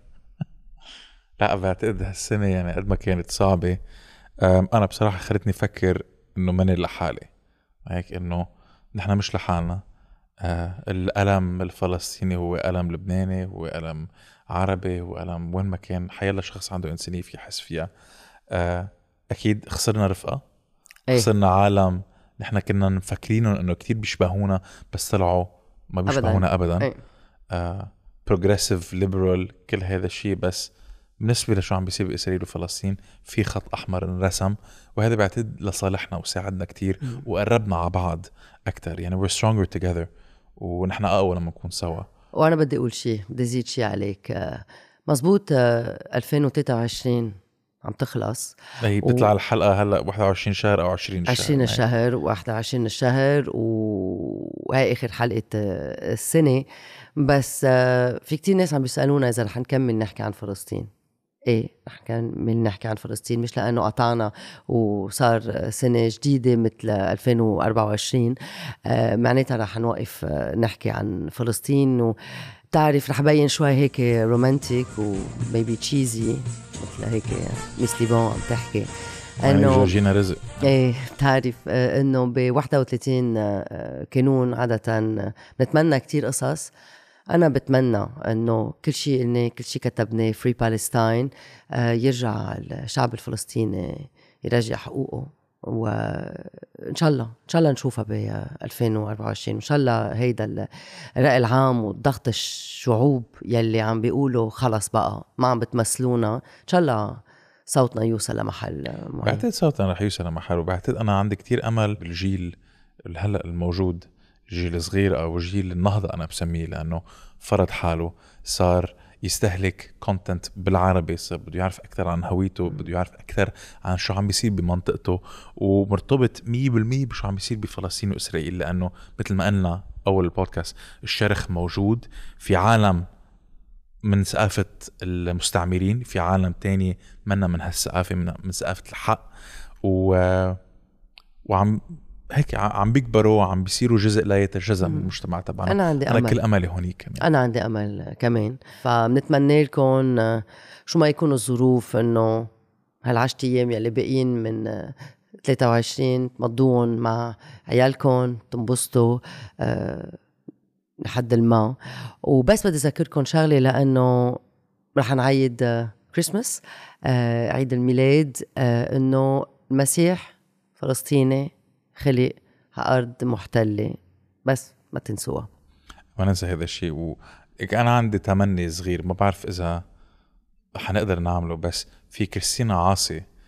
لا بعتقد هالسنة يعني قد ما كانت صعبة، أنا بصراحة خلتني أفكر إنه ماني لحالي، هيك إنه نحن مش لحالنا. آه الألم الفلسطيني هو ألم لبناني، هو ألم عربي، هو ألم وين ما كان حيالله شخص عنده إنسانية في يحس فيها. آه أكيد خسرنا رفقة، أيه. خسرنا عالم نحن كنا مفكرينهم إنه كتير بيشبهونا، بس طلعوا ما بيشبهونا أبدا, أبداً. آه progressive liberal كل هذا الشيء، بس بالنسبة لشو عم بيصير بإسرائيل وفلسطين في خط أحمر انرسم، وهذا بعتقد لصالحنا وساعدنا كتير م. وقربنا على بعض أكتر. يعني we're stronger together، ونحن أقوى لما نكون سوا. وأنا بدي أقول شيء، بدي أزيد شيء عليك. مزبوط ألفين وثلاثة وعشرين عم تخلص، هي بتطلع و... الحلقة هلأ واحد وعشرين شهر أو عشرين شهر، عشرين الشهر واحد وعشرين الشهر، وهي آخر حلقة السنة. بس في كتير ناس عم بيسألونا إذا رح نكمل نحكي عن فلسطين. ايه رح نكمل نحكي عن فلسطين، مش لأنه قطعنا وصار سنة جديدة مثل ألفين وأربعة وعشرين آه معناتها رح نوقف آه نحكي عن فلسطين. وتعرف رح بين شوي هيك رومانتيك وميبي تشيزي، مثل هيك ميس ليبون عم تحكي انه جورجينا رزق. ايه بتعرف آه انه ب واحد وثلاثين آه كانون عادة بنتمنى كتير قصص. أنا بتمنى إنه كل شيء قلنا كل شيء كتبناه فري بالستاين آه يرجع الشعب الفلسطيني يرجع حقوقه، وإن شاء الله إن شاء الله نشوفها ب ألفين وأربعة وعشرين. إن شاء الله هيدا الرأي العام والضغط الشعوب يلي عم بيقولوا خلص بقى ما عم بتمثلونا، إن شاء الله صوتنا يوصل لمحل معين. بعتقد صوتنا رح يوصل لمحل، وبعتقد أنا عندي كتير أمل بالجيل هلأ الموجود، جيل صغير أو جيل النهضة أنا بسميه، لأنه فرض حاله، صار يستهلك كونتنت بالعربي، صار بده يعرف أكثر عن هويته، بده يعرف أكثر عن شو عم بيصير بمنطقته، ومرتبط مية بالمية بشو عم بيصير بفلسطين وإسرائيل. لأنه مثل ما قلنا أول البودكاست، الشرخ موجود في عالم من ثقافة المستعمرين، في عالم تاني منا من هالثقافة، من, من ثقافة الحق، و... وعم هيك عم بيكبروا وعم بيصيروا جزء لا يتجزأ من المجتمع تبعنا. أنا عندي أنا أمل. كل أملي هونيك كمان. أنا عندي أمل كمان، فبنتمنى لكم شو ما يكونوا الظروف إنه هالعشر أيام يلي باقيين من ثلاثة وعشرين تمضون مع عيالكم، تنبسطوا أه لحد الماء. وبس بدي أذكركم شغلة، لأنه رح نعيد كريسماس أه عيد الميلاد، أه إنه المسيح فلسطيني خلق على أرض محتلة، بس ما تنسوها. ما ننسى هذا الشيء. وأنا عندي تمني صغير، ما بعرف إذا حنقدر نعمله، بس في كريستينا عاصي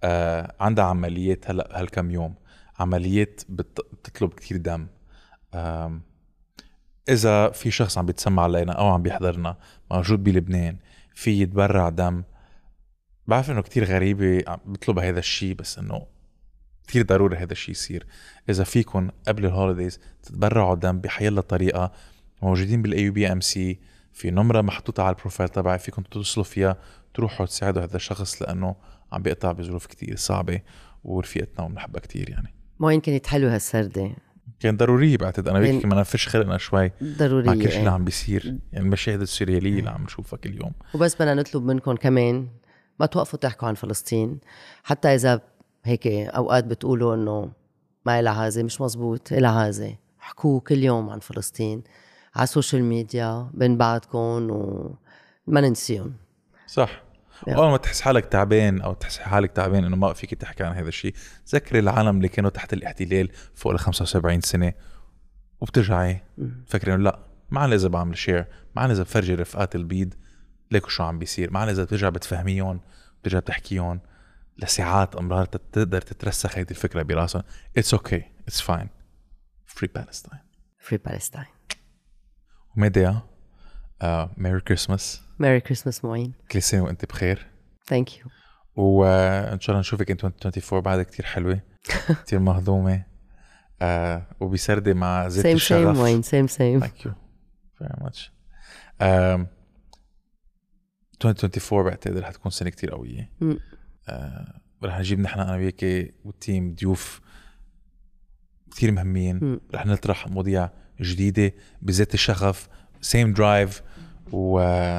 آه عندها عمليات هلا هالكم يوم، عمليات بت... بتطلب كتير دم. آه إذا في شخص عم بيتسمع علينا أو عم بيحضرنا موجود بلبنان في يتبرع دم، بعرف إنه كتير غريبة بطلب هذا الشيء، بس إنه كتير ضروري هذا الشيء يصير. إذا فيكن قبل الهوليديز تتبرعوا دم بحيالة طريقة، موجودين بالاي يو بي ام سي، في نمرة محطوطة على البروفايل تبعي فيكم تتصلوا فيها تروحوا تساعدوا هذا الشخص، لأنه عم بيقطع بظروف كتير صعبة ورفيقتنا وبنحبها كتير. يعني ما يمكن يتحلوا هالسردة، كان ضروري بعتقد. أنا بيك ما نفش خلقنا شوي ضروري مع كل شيء اللي عم بيصير، يعني المشاهد السوريالية اللي عم نشوفها كل يوم. وبس بدنا نطلب منكم كمان ما توقفوا تحكوا عن فلسطين، حتى إذا هيك أوقات بتقولوا إنه ما إلها عازة، مش مزبوط، إلها عازة. حكوا كل يوم عن فلسطين على السوشيال ميديا بين بعضكم وما ننسيهم. صح. أول ما تحس حالك تعبان أو تحس حالك تعبان إنه ما فيك تحكي عن هذا الشيء، ذكر العالم اللي كانوا تحت الاحتلال فوق ال خمسة وسبعين سنة، وبترجعي فكرين لا معنا إذا بعمل شير، معنا إذا بفرجي رفقات البيض ليكو شو عم بيصير، معنا إذا بترجع بتفهميهم، بترجع بتحكيهم لساعات أمرار تقدر تترسخ هذه الفكرة براسهم. It's okay, it's fine. Free Palestine. Free Palestine. وميديا uh, Merry Christmas. Merry Christmas معين. كل سنة وأنت بخير. Thank you. وإن شاء الله نشوفك إن ألفين وأربعة وعشرين بعد كتير حلوة كتير مهضومة uh, وبيسردة مع زيت same الشغف. Same معين. Same same. Thank you very much. um, ألفين وأربعة وعشرين بعتقد رح تكون سنة كتير قوية. آه، رح نجيب نحن أنا وياكي والتيم ضيوف كتير مهمين. رح نطرح مواضيع جديدة بذات الشغف same drive و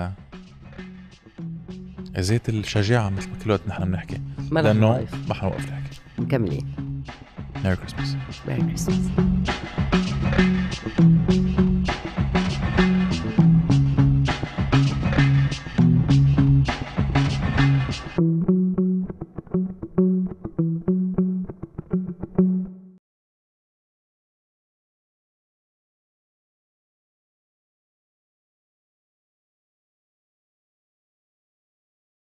ذات الشجاعة مثل ما كل وقت نحن بنحكي، لأنه ما حنوقف نحكي. مكملين. Merry Christmas. Merry Christmas.